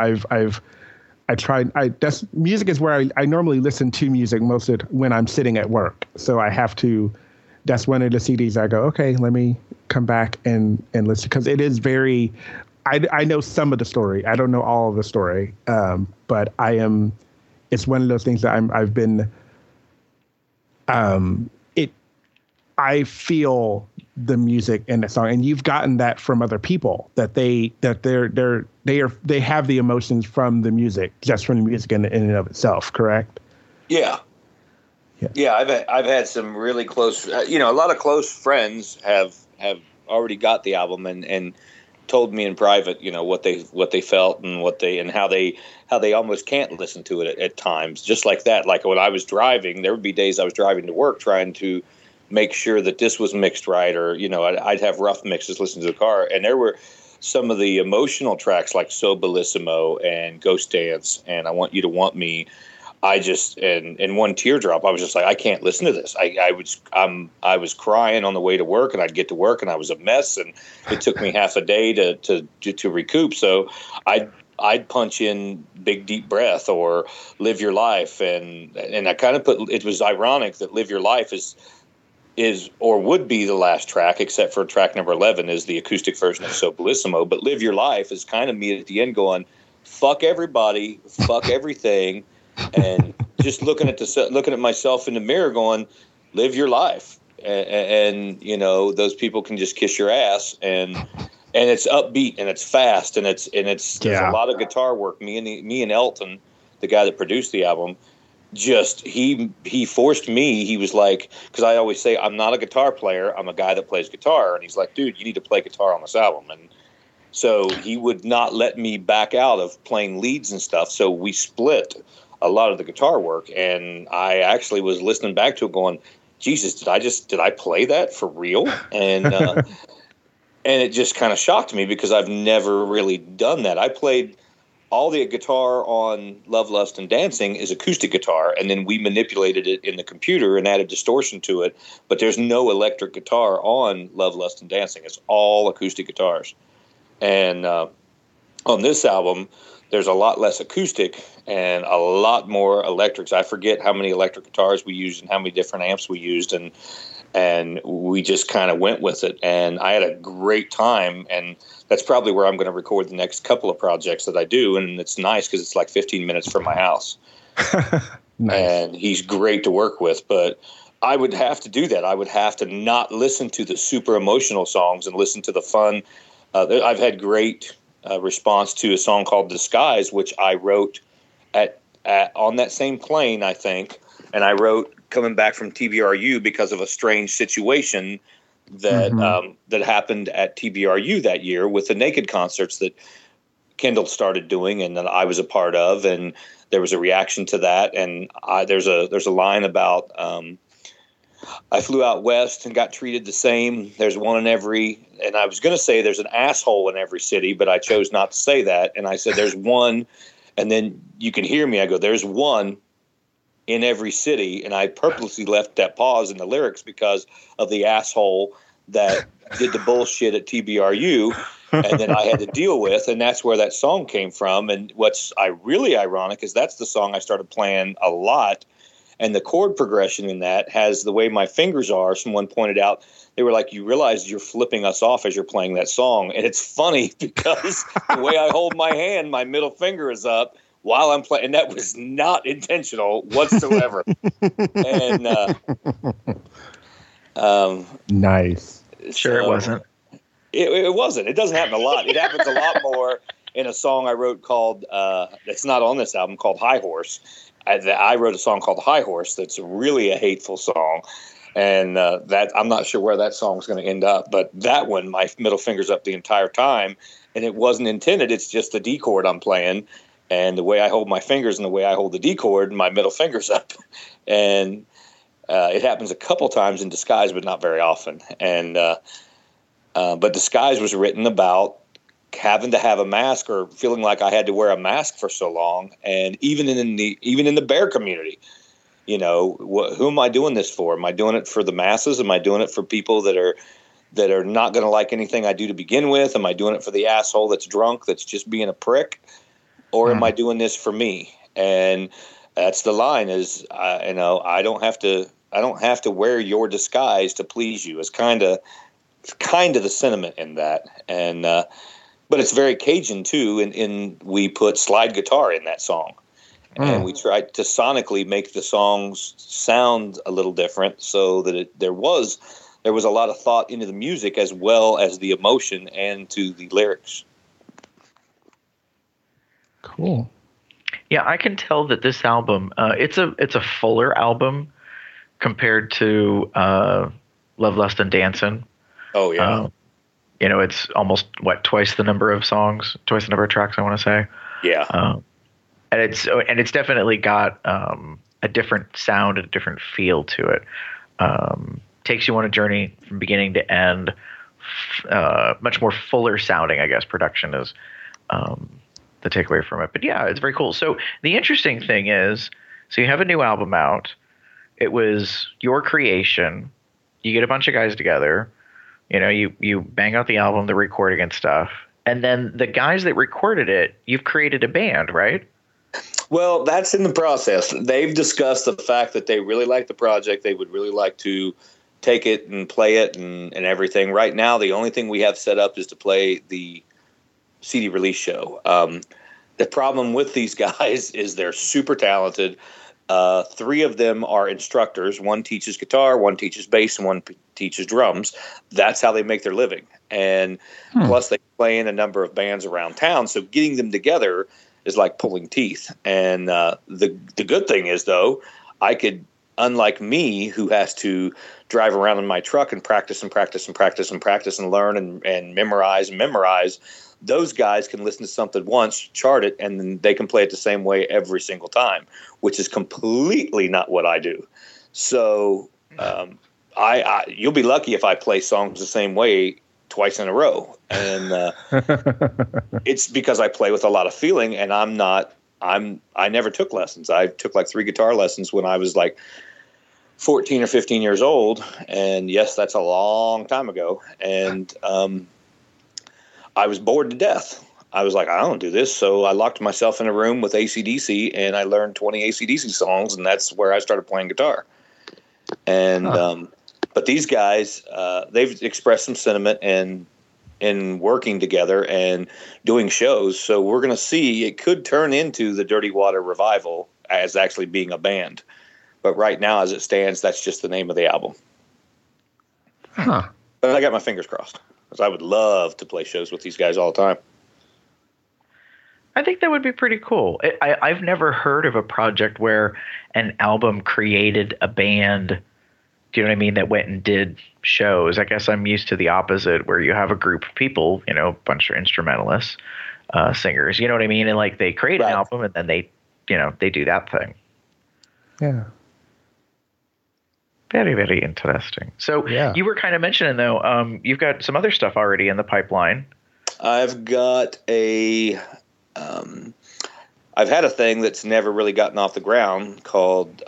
music is where I normally listen to music most of when I'm sitting at work. So that's one of the CDs I go, okay, let me come back and listen, because it is very, I know some of the story. I don't know all of the story. But it's one of those things that I've been, I feel the music in the song, and you've gotten that from other people, that they have the emotions from the music, just from the music in and of itself. Correct? Yeah. I've had some really close, a lot of close friends have already got the album and told me in private, what they felt and how they almost can't listen to it at times, just like that. Like when I was driving, there would be days I was driving to work trying to make sure that this was mixed right, or I'd have rough mixes listening to the car, and there were some of the emotional tracks like So Bellissimo and Ghost Dance and I Want You to Want Me. I just and One Teardrop, I was just like, I can't listen to this. I was crying on the way to work, and I'd get to work and I was a mess, and it took me half a day to recoup. So I'd punch in Big Deep Breath or Live Your Life, and I kind of it was ironic that Live Your Life is or would be the last track, except for track number 11 is the acoustic version of So Bellissimo. But Live Your Life is kind of me at the end going, fuck everybody, fuck everything, and just looking at myself in the mirror going, live your life. And those people can just kiss your ass, and it's upbeat and it's fast and it's there's a lot of guitar work. Me and Elton, the guy that produced the album, just he forced me. He was like, because I always say I'm not a guitar player, I'm a guy that plays guitar, and he's like, dude, you need to play guitar on this album. And so he would not let me back out of playing leads and stuff, so we split a lot of the guitar work, and I actually was listening back to it going, Jesus, did I play that for real? And and it just kind of shocked me, because I've never really done that. I played all the guitar on Love, Lust, and Dancing is acoustic guitar, and then we manipulated it in the computer and added distortion to it. But there's no electric guitar on Love, Lust, and Dancing. It's all acoustic guitars. And on this album, there's a lot less acoustic and a lot more electrics. I forget how many electric guitars we used and how many different amps we used, and we just kind of went with it. And I had a great time, and that's probably where I'm going to record the next couple of projects that I do. And it's nice because it's like 15 minutes from my house. Nice. And he's great to work with, but I would have to do that. I would have to not listen to the super emotional songs and listen to the fun. I've had great response to a song called Disguise, which I wrote on that same plane, I think. And I wrote coming back from TBRU because of a strange situation that that happened at TBRU that year with the Naked concerts that Kendall started doing and that I was a part of, and there was a reaction to that. And there's a line about I flew out west and got treated the same. There's one in every, and I was going to say there's an asshole in every city, but I chose not to say that. And I said there's one, and then you can hear me. I go, there's one in every city, and I purposely left that pause in the lyrics because of the asshole that did the bullshit at TBRU, and then I had to deal with, and that's where that song came from. And what's really ironic is that's the song I started playing a lot, and the chord progression in that has the way my fingers are. Someone pointed out, they were like, you realize you're flipping us off as you're playing that song. And it's funny because the way I hold my hand, my middle finger is up while I'm playing. And that was not intentional whatsoever. And nice. Sure, it wasn't. It wasn't. It doesn't happen a lot. It happens a lot more in a song I wrote called, that's not on this album, called High Horse. I wrote a song called High Horse that's really a hateful song. And that I'm not sure where that song's going to end up. But that one, my middle finger's up the entire time. And it wasn't intended. It's just the D chord I'm playing. And the way I hold my fingers and the way I hold the D chord, my middle finger's up. And it happens a couple times in Disguise, but not very often. And but Disguise was written about having to have a mask or feeling like I had to wear a mask for so long. And even in the bear community, you know, who am I doing this for? Am I doing it for the masses? Am I doing it for people that are not going to like anything I do to begin with? Am I doing it for the asshole that's drunk, that's just being a prick? Or am I doing this for me? And that's the line is, you know, I don't have to wear your disguise to please you. It's kind of the sentiment in that. And, but it's very Cajun too. And we put slide guitar in that song. And we tried to sonically make the songs sound a little different so that there was a lot of thought into the music as well as the emotion and to the lyrics. Cool. Yeah, I can tell that this album, it's a fuller album compared to Love, Lust, and Dancin'. Oh, yeah. You know, it's almost, twice the number of tracks, I want to say. Yeah. And it's definitely got a different sound and a different feel to it. Takes you on a journey from beginning to end. Much more fuller sounding, I guess. Production is the takeaway from it. But yeah, it's very cool. So the interesting thing is, so you have a new album out. It was your creation. You get a bunch of guys together. You know, you bang out the album, the recording and stuff. And then the guys that recorded it, you've created a band, right? Well, that's in the process. They've discussed the fact that they really like the project. They would really like to take it and play it and everything. Right now, the only thing we have set up is to play the CD release show. The problem with these guys is they're super talented. 3 of them are instructors. One teaches guitar, one teaches bass, and one teaches drums. That's how they make their living. And plus, they play in a number of bands around town. So getting them together is like pulling teeth. And the good thing is, though, I could, unlike me, who has to drive around in my truck and practice and practice and practice and practice and learn and memorize, those guys can listen to something once, chart it, and then they can play it the same way every single time, which is completely not what I do. So you'll be lucky if I play songs the same way twice in a row. And it's because I play with a lot of feeling, and I never took lessons. I took like 3 guitar lessons when I was like 14 or 15 years old. And yes, that's a long time ago. And I was bored to death. I was like, I don't do this. So I locked myself in a room with AC/DC and I learned 20 AC/DC songs, and that's where I started playing guitar. And but these guys, they've expressed some sentiment in working together and doing shows. So we're going to see, it could turn into the Dirty Water Revival as actually being a band. But right now, as it stands, that's just the name of the album. Huh. But I got my fingers crossed, because I would love to play shows with these guys all the time. I think that would be pretty cool. I've never heard of a project where an album created a band, do you know what I mean, that went and did shows. I guess I'm used to the opposite, where you have a group of people, you know, a bunch of instrumentalists, singers, you know what I mean? And like they create an album and then they do that thing. Yeah. Very, very interesting. So you were kind of mentioning, though, you've got some other stuff already in the pipeline. I've got I've had a thing that's never really gotten off the ground called.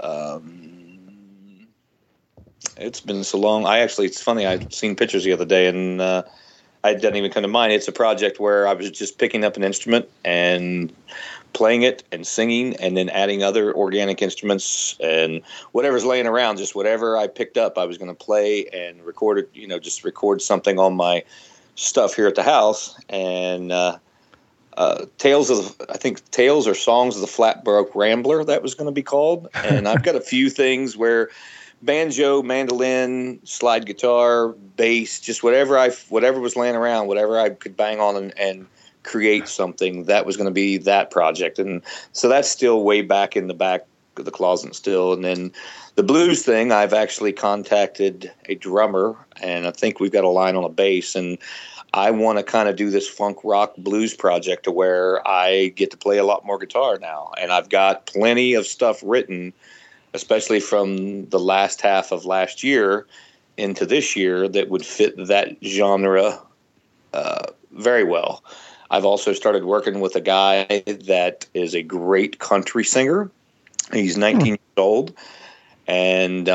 It's been so long. It's funny. I've seen pictures the other day, and it doesn't even come to mind. It's a project where I was just picking up an instrument and playing it and singing, and then adding other organic instruments and whatever's laying around. Just whatever I picked up, I was going to play and record it. Just record something on my stuff here at the house. And Tales or Songs of the Flat Broke Rambler, that was going to be called. And I've got a few things where banjo, mandolin, slide guitar, bass, just whatever was laying around, whatever I could bang on and create something, that was going to be that project. And so that's still way back in the back of the closet still. And then the blues thing, I've actually contacted a drummer, and I think we've got a line on a bass, and I want to kind of do this funk rock blues project to where I get to play a lot more guitar now. And I've got plenty of stuff written, especially from the last half of last year into this year, that would fit that genre very well. I've also started working with a guy that is a great country singer. He's 19 years old. And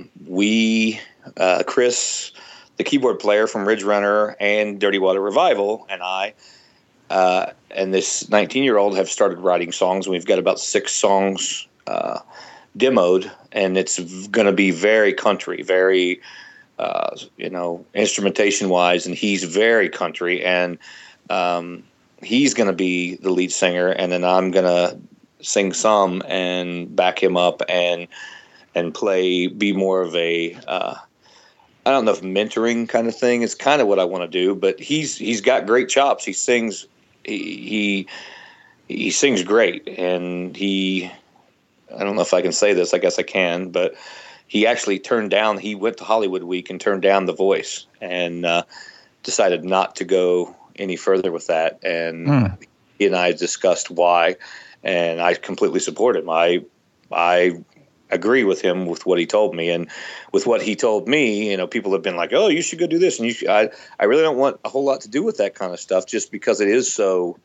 Chris, the keyboard player from Ridge Runner and Dirty Water Revival, and I, and this 19-year-old have started writing songs. We've got about 6 songs demoed, and it's going to be very country, very, instrumentation-wise, and he's very country, and he's going to be the lead singer, and then I'm going to sing some and back him up and play, be more of a, I don't know if mentoring kind of thing is kind of what I want to do, but he's got great chops. He sings, he sings great, and I don't know if I can say this, I guess I can, but he actually he went to Hollywood Week and turned down The Voice, and decided not to go any further with that. And he and I discussed why, and I completely support him. I agree with him with what he told me, and with what he told me, people have been like, "Oh, you should go do this," and I really don't want a whole lot to do with that kind of stuff, just because it is so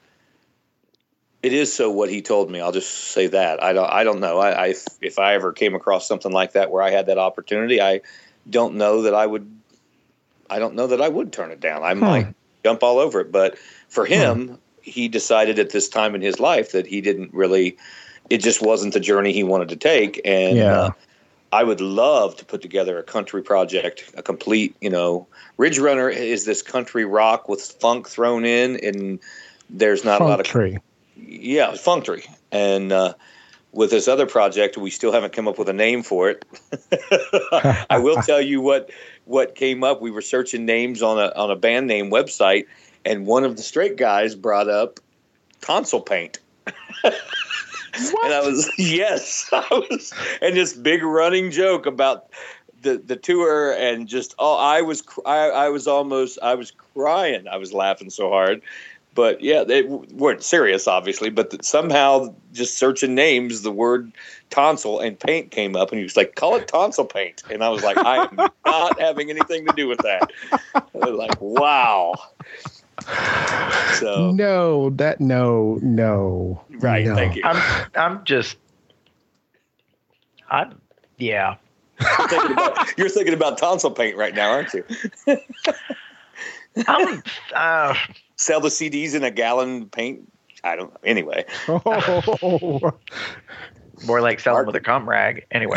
what he told me. I'll just say that. I don't know. If I ever came across something like that where I had that opportunity, I don't know that I would turn it down. I might jump all over it. But for him, he decided at this time in his life that he didn't really, it just wasn't the journey he wanted to take. And I would love to put together a country project, a complete, Ridge Runner is this country rock with funk thrown in, and there's not a lot of country. Yeah, Funktree. And with this other project, we still haven't come up with a name for it. I will tell you what came up. We were searching names on a band name website, and one of the straight guys brought up Tonsil Paint. And I was and this big running joke about the tour, and just I was crying. I was laughing so hard. But yeah, they weren't serious, obviously. But somehow, just searching names, the word tonsil and paint came up, and he was like, "Call it Tonsil Paint." And I was like, "I am not having anything to do with that." I was like, "Wow." So no. Right. No. Thank you. Yeah. You're thinking about Tonsil Paint right now, aren't you? Sell the CDs in a gallon paint. I don't know. Anyway. More like selling with a cum rag. Anyway.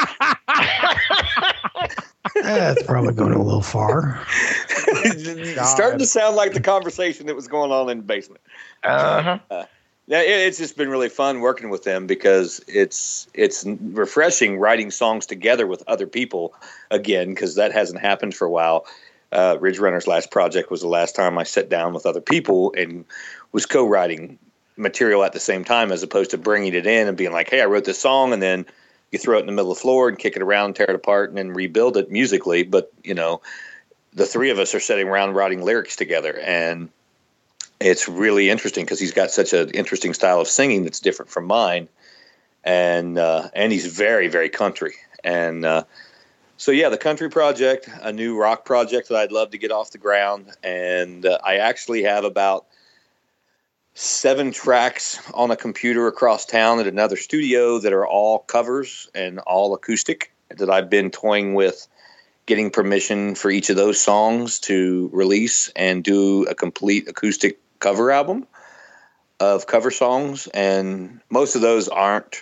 That's probably going a little far. Starting to sound like the conversation that was going on in the basement. Yeah, it's just been really fun working with them, because it's refreshing writing songs together with other people again, because that hasn't happened for a while. Ridge Runner's last project was the last time I sat down with other people and was co-writing material at the same time, as opposed to bringing it in and being like, "Hey, I wrote this song," and then you throw it in the middle of the floor and kick it around, tear it apart, and then rebuild it musically. But, the three of us are sitting around writing lyrics together, and it's really interesting because he's got such an interesting style of singing that's different from mine, and he's very, very country. And so, yeah, the country project, a new rock project that I'd love to get off the ground. And I actually have about 7 tracks on a computer across town at another studio that are all covers and all acoustic, that I've been toying with getting permission for each of those songs to release and do a complete acoustic cover album of cover songs. And most of those aren't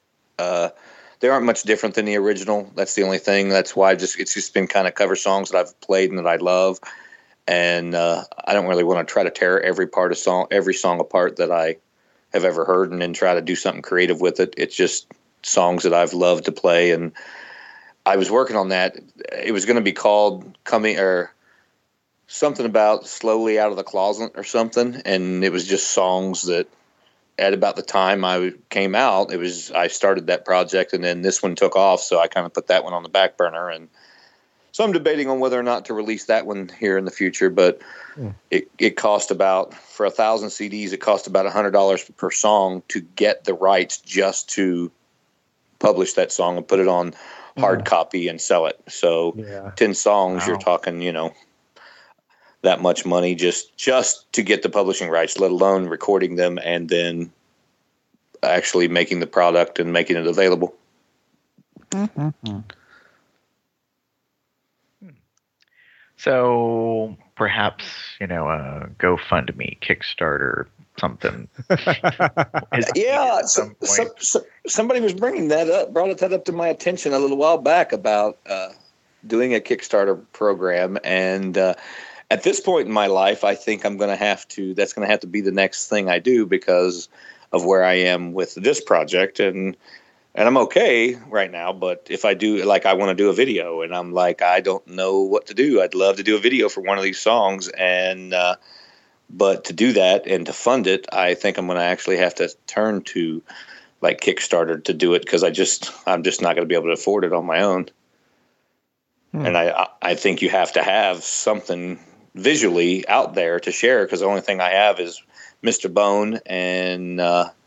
much different than the original. That's the only thing. That's why it's just been kind of cover songs that I've played and that I love. And I don't really want to try to tear every song apart that I have ever heard and then try to do something creative with it. It's just songs that I've loved to play. And I was working on that. It was going to be called something about Slowly Out of the Closet or something. And it was just songs that at about the time I came out, I started that project, and then this one took off. So I kind of put that one on the back burner. And so I'm debating on whether or not to release that one here in the future, but it cost about, for 1,000 CDs, it cost about $100 per song to get the rights just to publish that song and put it on hard copy and sell it. So 10 songs, You're talking, that much money just to get the publishing rights, let alone recording them and then actually making the product and making it available. Mm-hmm. So perhaps, a GoFundMe, Kickstarter, something. Yeah, somebody was brought that up to my attention a little while back about doing a Kickstarter program. And at this point in my life, I think that's going to have to be the next thing I do because of where I am with this project. And I'm okay right now, but if I do, I want to do a video, and I'm like, I don't know what to do. I'd love to do a video for one of these songs, and but to do that and to fund it, I think I'm going to actually have to turn to Kickstarter to do it because I'm just not going to be able to afford it on my own. And I think you have to have something visually out there to share because the only thing I have is Mr. Bone and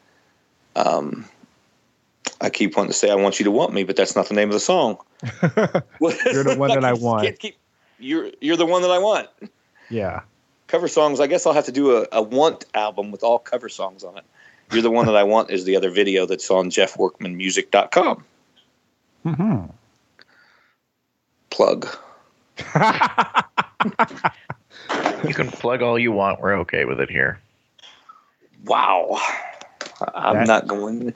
I keep wanting to say I Want You to Want Me, but that's not the name of the song. You're the one that I want. You're the one that I want. Yeah. Cover songs. I guess I'll have to do a want album with all cover songs on it. You're the One That I Want is the other video that's on jeffworkmanmusic.com. Mm-hmm. Plug. You can plug all you want. We're okay with it here. Wow. I'm not going.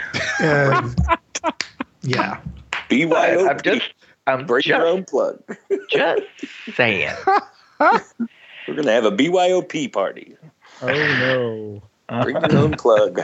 Yeah. BYOP. I'm break your own plug. Just saying. We're going to have a BYOP party. Oh, no. Bring your own plug.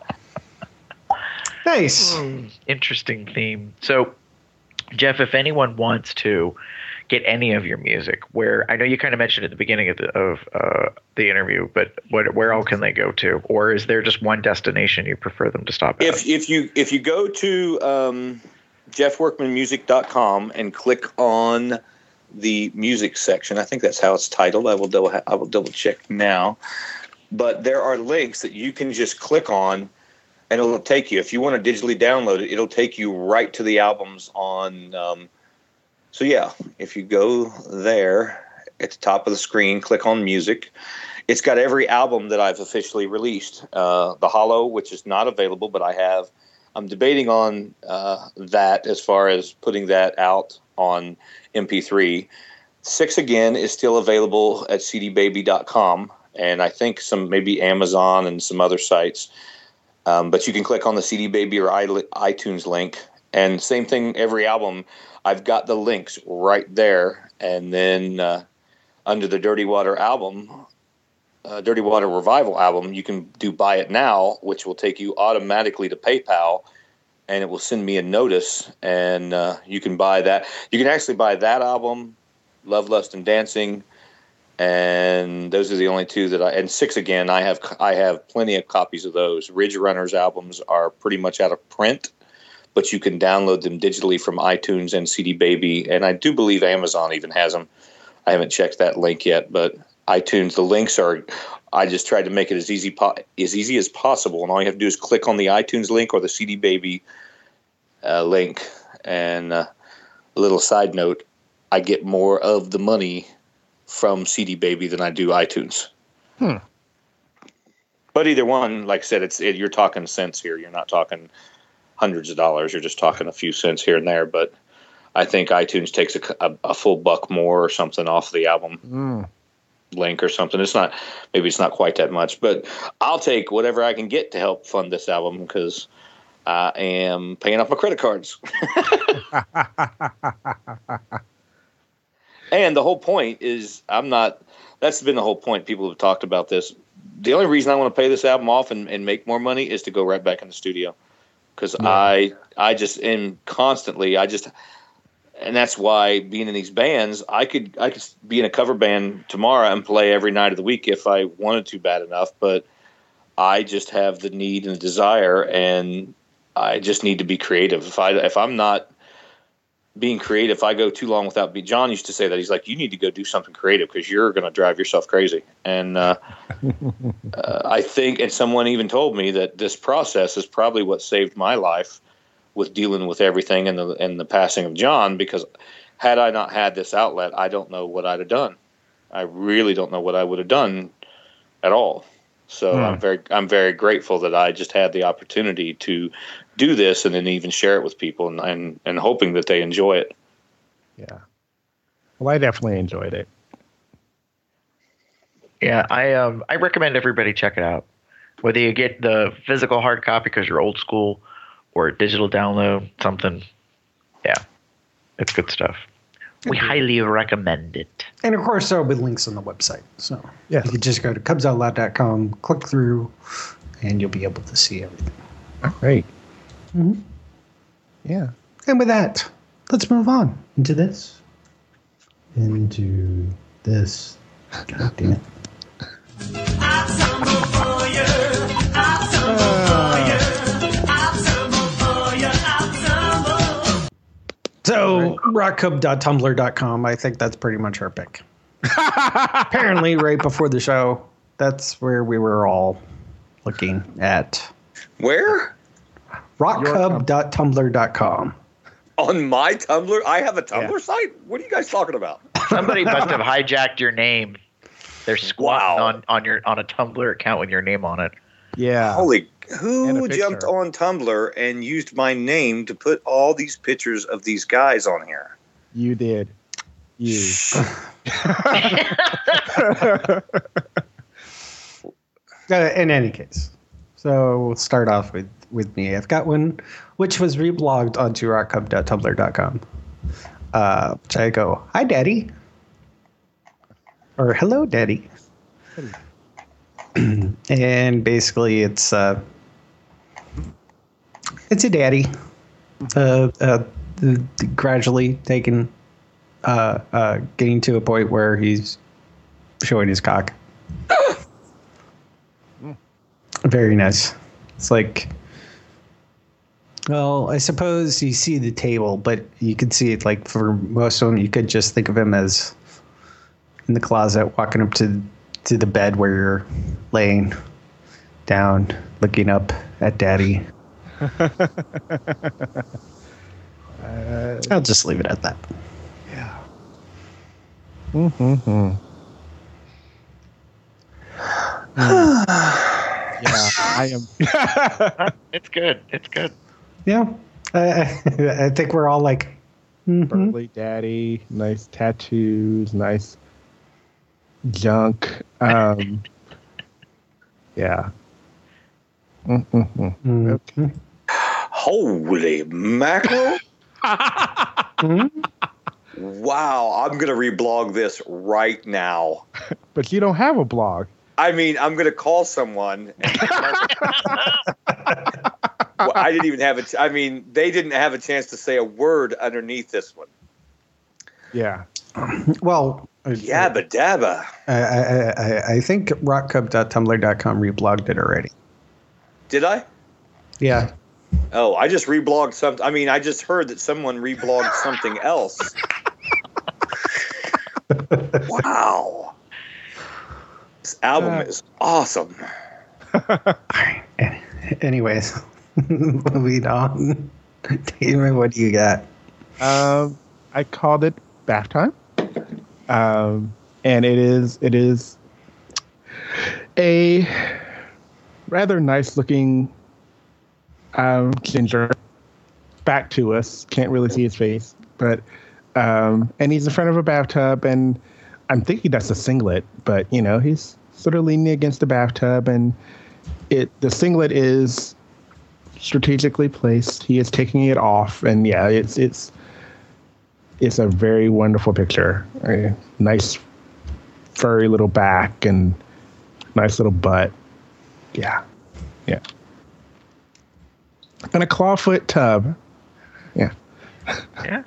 Nice. Interesting theme. So, Jeff, if anyone wants to get any of your music, where I know you kind of mentioned at the beginning of the interview, but where all can they go to, or is there just one destination you prefer them to stop at? If you go to jeffworkmanmusic.com and click on the music section, I think that's how it's titled. I will double check now, but there are links that you can just click on, and it'll take you. If you want to digitally download it, it'll take you right to the albums on. So yeah, if you go there at the top of the screen, click on music. It's got every album that I've officially released. The Hollow, which is not available, but I'm debating on that as far as putting that out on MP3. 6 Again is still available at cdbaby.com, and I think maybe Amazon and some other sites. But you can click on the CD Baby or iTunes link. And same thing, every album, I've got the links right there. And then under the Dirty Water album, Dirty Water Revival album, you can do Buy It Now, which will take you automatically to PayPal, and it will send me a notice, and you can buy that. You can actually buy that album, Love, Lust, and Dancing, and those are the only two that and 6 Again, I have plenty of copies of those. Ridge Runners albums are pretty much out of print, but you can download them digitally from iTunes and CD Baby, and I do believe Amazon even has them. I haven't checked that link yet, but iTunes, the links are. I just tried to make it as easy as possible, and all you have to do is click on the iTunes link or the CD Baby link. And a little side note: I get more of the money from CD Baby than I do iTunes. But either one, like I said, you're talking cents here. You're not talking hundreds of dollars. You're just talking a few cents here and there. But I think iTunes takes a full buck more or something off the album link or something. Maybe it's not quite that much, but I'll take whatever I can get to help fund this album because I am paying off my credit cards. And the whole point is that's been the whole point. People have talked about this. The only reason I want to pay this album off and make more money is to go right back in the studio. Because I just am constantly, and that's why being in these bands, I could be in a cover band tomorrow and play every night of the week if I wanted to bad enough. But I just have the need and the desire, and I just need to be creative. If I'm not being creative, if I go too long without John used to say that. He's like, you need to go do something creative because you're going to drive yourself crazy. And I think, and someone even told me that this process is probably what saved my life with dealing with everything and the passing of John, because had I not had this outlet, I don't know what I'd have done. I really don't know what I would have done at all. So I'm very grateful that I just had the opportunity to do this and then even share it with people and hoping that they enjoy it. Yeah. Well, I definitely enjoyed it. Yeah, I recommend everybody check it out. Whether you get the physical hard copy because you're old school or a digital download, something. Yeah, it's good stuff. We highly recommend it. And of course, there will be links on the website. So you can just go to cubsoutloud.com, click through, and you'll be able to see everything. Great. Mm-hmm. Yeah. And with that, let's move on into this. Into this. God damn it. So, rockcub.tumblr.com, I think that's pretty much our pick. Apparently, right before the show, that's where we were all looking at. Where? Rockcub.tumblr.com. On my Tumblr? I have a Tumblr site? What are you guys talking about? Somebody must have hijacked your name. They're squatting on a Tumblr account with your name on it. Yeah. Who jumped on Tumblr and used my name to put all these pictures of these guys on here? You did. You. In any case, so we'll start off with me. I've got one which was reblogged onto rockcub.tumblr.com. Which I go, hi, Daddy. Or hello, Daddy. And basically, it's a daddy gradually getting to a point where he's showing his cock. Very nice. It's like, well, I suppose you see the table, but you could see it like for most of them, you could just think of him as in the closet, walking up to the bed where you're laying down, looking up at Daddy. I'll just leave it at that. Yeah. Mm-hmm. Yeah, I am. It's good. It's good. Yeah. I think we're all like, Burly Daddy, nice tattoos, nice junk. Yeah. Mm-hmm. Okay. Holy mackerel. Wow, I'm going to reblog this right now. But you don't have a blog. I mean, I'm going to call someone. Well, I didn't even have it. I mean, they didn't have a chance to say a word underneath this one. Yeah. Well, Yabba dabba. I think rockcub.tumblr.com reblogged it already. Did I? Yeah. Oh, I just reblogged something. I mean, I just heard that someone reblogged something else. Wow. This album is awesome. Anyways, moving on. Damon, what do you got? I called it Bath Time. And it is a rather nice looking ginger back to us. Can't really see his face, but and he's in front of a bathtub, and I'm thinking that's a singlet, but he's sort of leaning against the bathtub, and the singlet is strategically placed. He is taking it off, and yeah, it's a very wonderful picture. A nice furry little back and nice little butt. Yeah. And a clawfoot tub. Yeah. Yeah.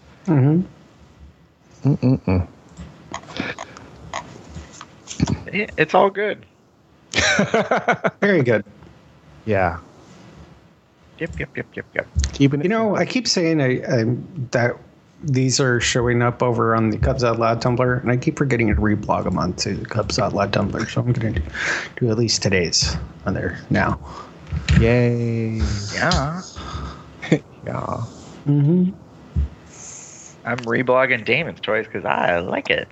It's all good. Very good. Yeah. Yep. Keeping it. I keep saying that these are showing up over on the Cubs Out Loud Tumblr, and I keep forgetting to reblog them onto the Cubs Out Loud Tumblr, so I'm going to do at least today's on there now. Yay. Yeah. Yeah. Mm-hmm. I'm reblogging Damon's toys because I like it.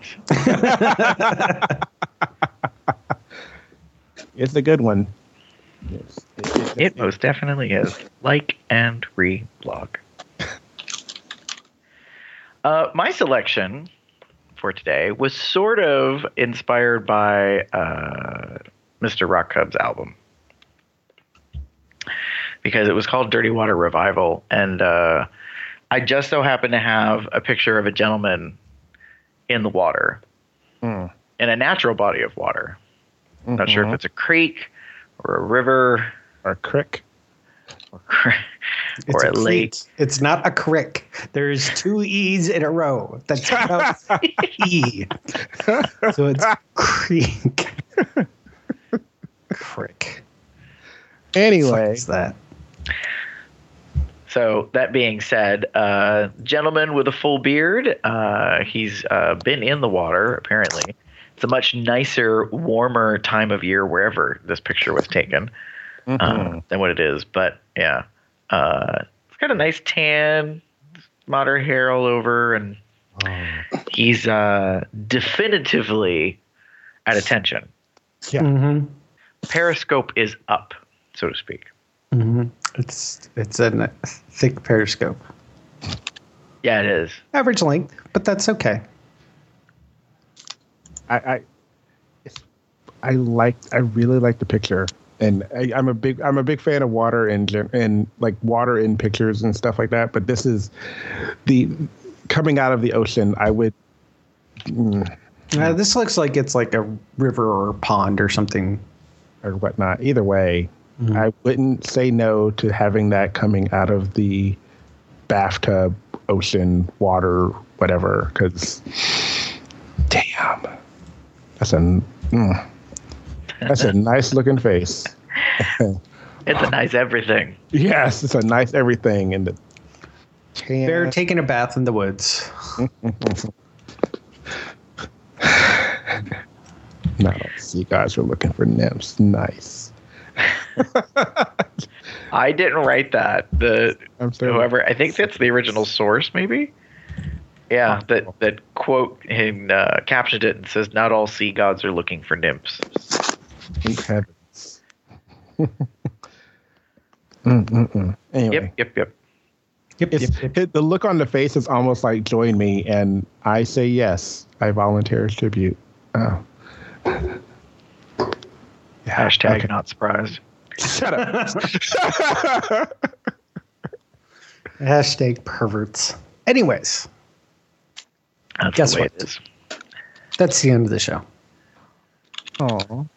It's a good one. It most definitely is. Like and reblog. My selection for today was sort of inspired by Mr. Rock Cub's album. Because it was called Dirty Water Revival. And I just so happened to have a picture of a gentleman in the water. In a natural body of water. Not sure if it's a creek or a river. Or a crick. It's a lake. It's not a crick. There's 2 E's in a row. That's spells E. So it's creek. Crick. Anyway. What's that? So that being said, gentleman with a full beard. He's been in the water, apparently. It's a much nicer, warmer time of year wherever this picture was taken than what it is. But yeah, it's got a nice tan, modern hair all over, and he's definitively at attention. Yeah. Mm-hmm. Periscope is up, so to speak. Mm-hmm. It's a thick periscope. Yeah, it is. Average length, but that's okay. I really like the picture, and I'm a big fan of water and like water in pictures and stuff like that. But this is the coming out of the ocean. I would. This looks like it's like a river or a pond or something or whatnot. Either way, I wouldn't say no to having that coming out of the bathtub, ocean, water, whatever. Because, damn. That's a nice looking face. It's a nice everything. Yes, it's a nice everything. And the tan. They're taking a bath in the woods. No, see, you guys are looking for nymphs. Nice. I didn't write that. I'm sorry. Whoever, I think that's the original source, maybe. Yeah, that quote him captioned it and says, "Not all sea gods are looking for nymphs." Thank heavens. Anyway. Yep. The look on the face is almost like join me, and I say yes. I volunteer as tribute. Oh. Yeah, Hashtag okay. not surprised. Shut up. Hashtag perverts. Anyways. That's Guess the way what? it is. That's the end of the show. Oh.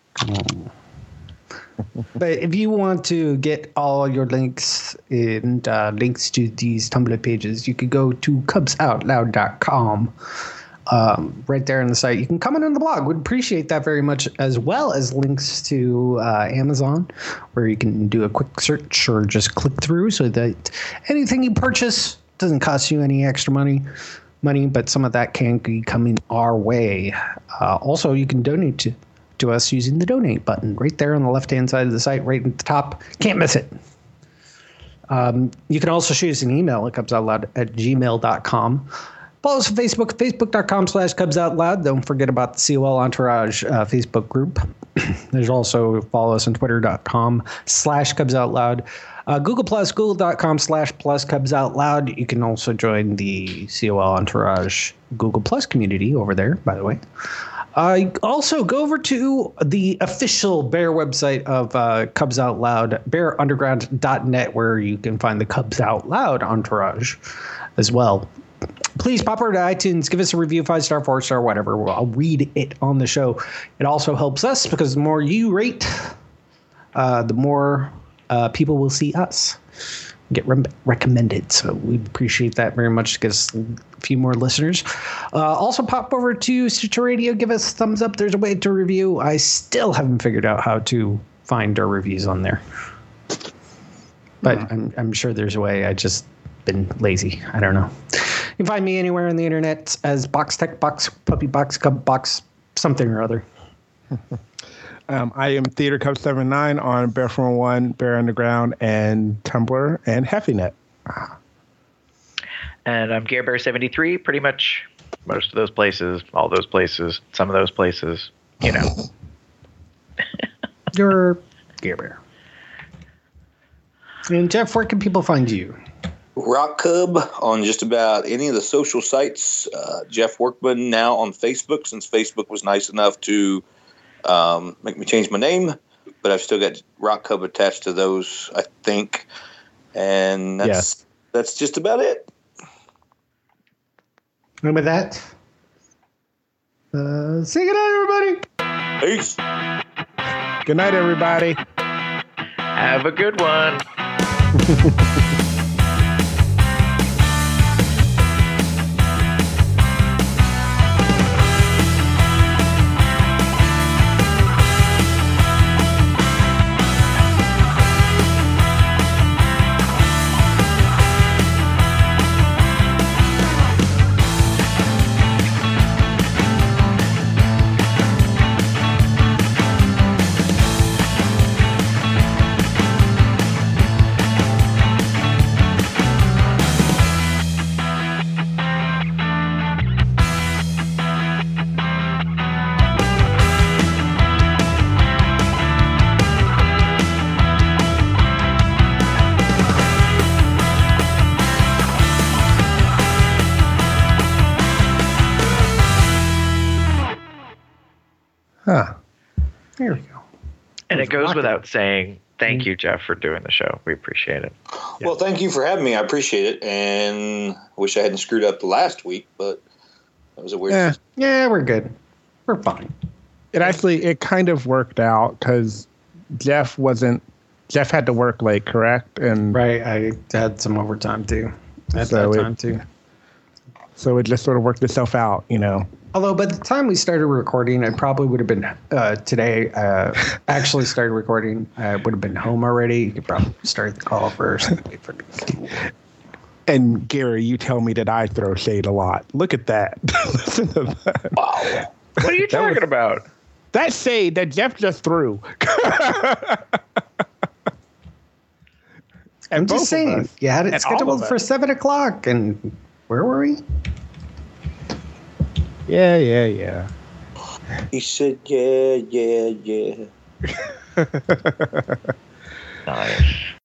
But if you want to get all your links and links to these Tumblr pages, you could go to cubsoutloud.com. Right there on the site. You can comment on the blog. We'd appreciate that very much, as well as links to Amazon, where you can do a quick search or just click through so that anything you purchase doesn't cost you any extra money, but some of that can be coming our way. Also, you can donate to us using the donate button right there on the left-hand side of the site, right at the top. Can't miss it. You can also shoot us an email at cubsoutloud@gmail.com. Follow us on Facebook, facebook.com/CubsOutLoud. Don't forget about the COL Entourage Facebook group. There's also follow us on twitter.com/CubsOutLoud. Google Plus, google.com/plus Cubs Out Loud. You can also join the COL Entourage Google Plus community over there, by the way. Also, go over to the official Bear website of Cubs Out Loud, bearunderground.net, where you can find the Cubs Out Loud Entourage as well. Please pop over to iTunes, give us a review, 5-star, 4-star, whatever. I'll read it on the show. It also helps us because the more you rate, the more people will see us, get recommended. So we appreciate that very much to get us a few more listeners. Also pop over to Stitcher Radio, give us a thumbs up. There's a way to review. I still haven't figured out how to find our reviews on there, but I'm sure there's a way. I just been lazy. I don't know. You can find me anywhere on the internet as Box Tech Box, Puppy Box, Cub Box, something or other. I am Theater Cub 79 on Bear 401, Bear Underground, and Tumblr, and HeffyNet. And I'm Gear Bear 73, pretty much most of those places, all those places, some of those places, you know. You're Gear Bear. And Jeff, where can people find you? Rock Cub on just about any of the social sites. Jeff Workman now on Facebook, since Facebook was nice enough to make me change my name, but I've still got Rock Cub attached to those, I think. And that's just about it. And with that, say goodnight, everybody. Peace. Good night, everybody. Have a good one. There we go. And it goes without saying, thank you, Jeff, for doing the show. We appreciate it. Well, thank you for having me. I appreciate it. And I wish I hadn't screwed up the last week, but that was a weird. Yeah, we're good. We're fine. It kind of worked out because Jeff had to work late, correct? And right, I had some overtime too. So it just sort of worked itself out, you know. Although by the time we started recording, I probably would have been today. Actually started recording, I would have been home already. You could probably start the call first. And Gary, you tell me that I throw shade a lot. Look at that. Listen to that. Wow. What are you talking about? That shade that Jeff just threw. I'm just saying, you had it scheduled for 7 o'clock, and where were we? Yeah. He said, yeah. Nice.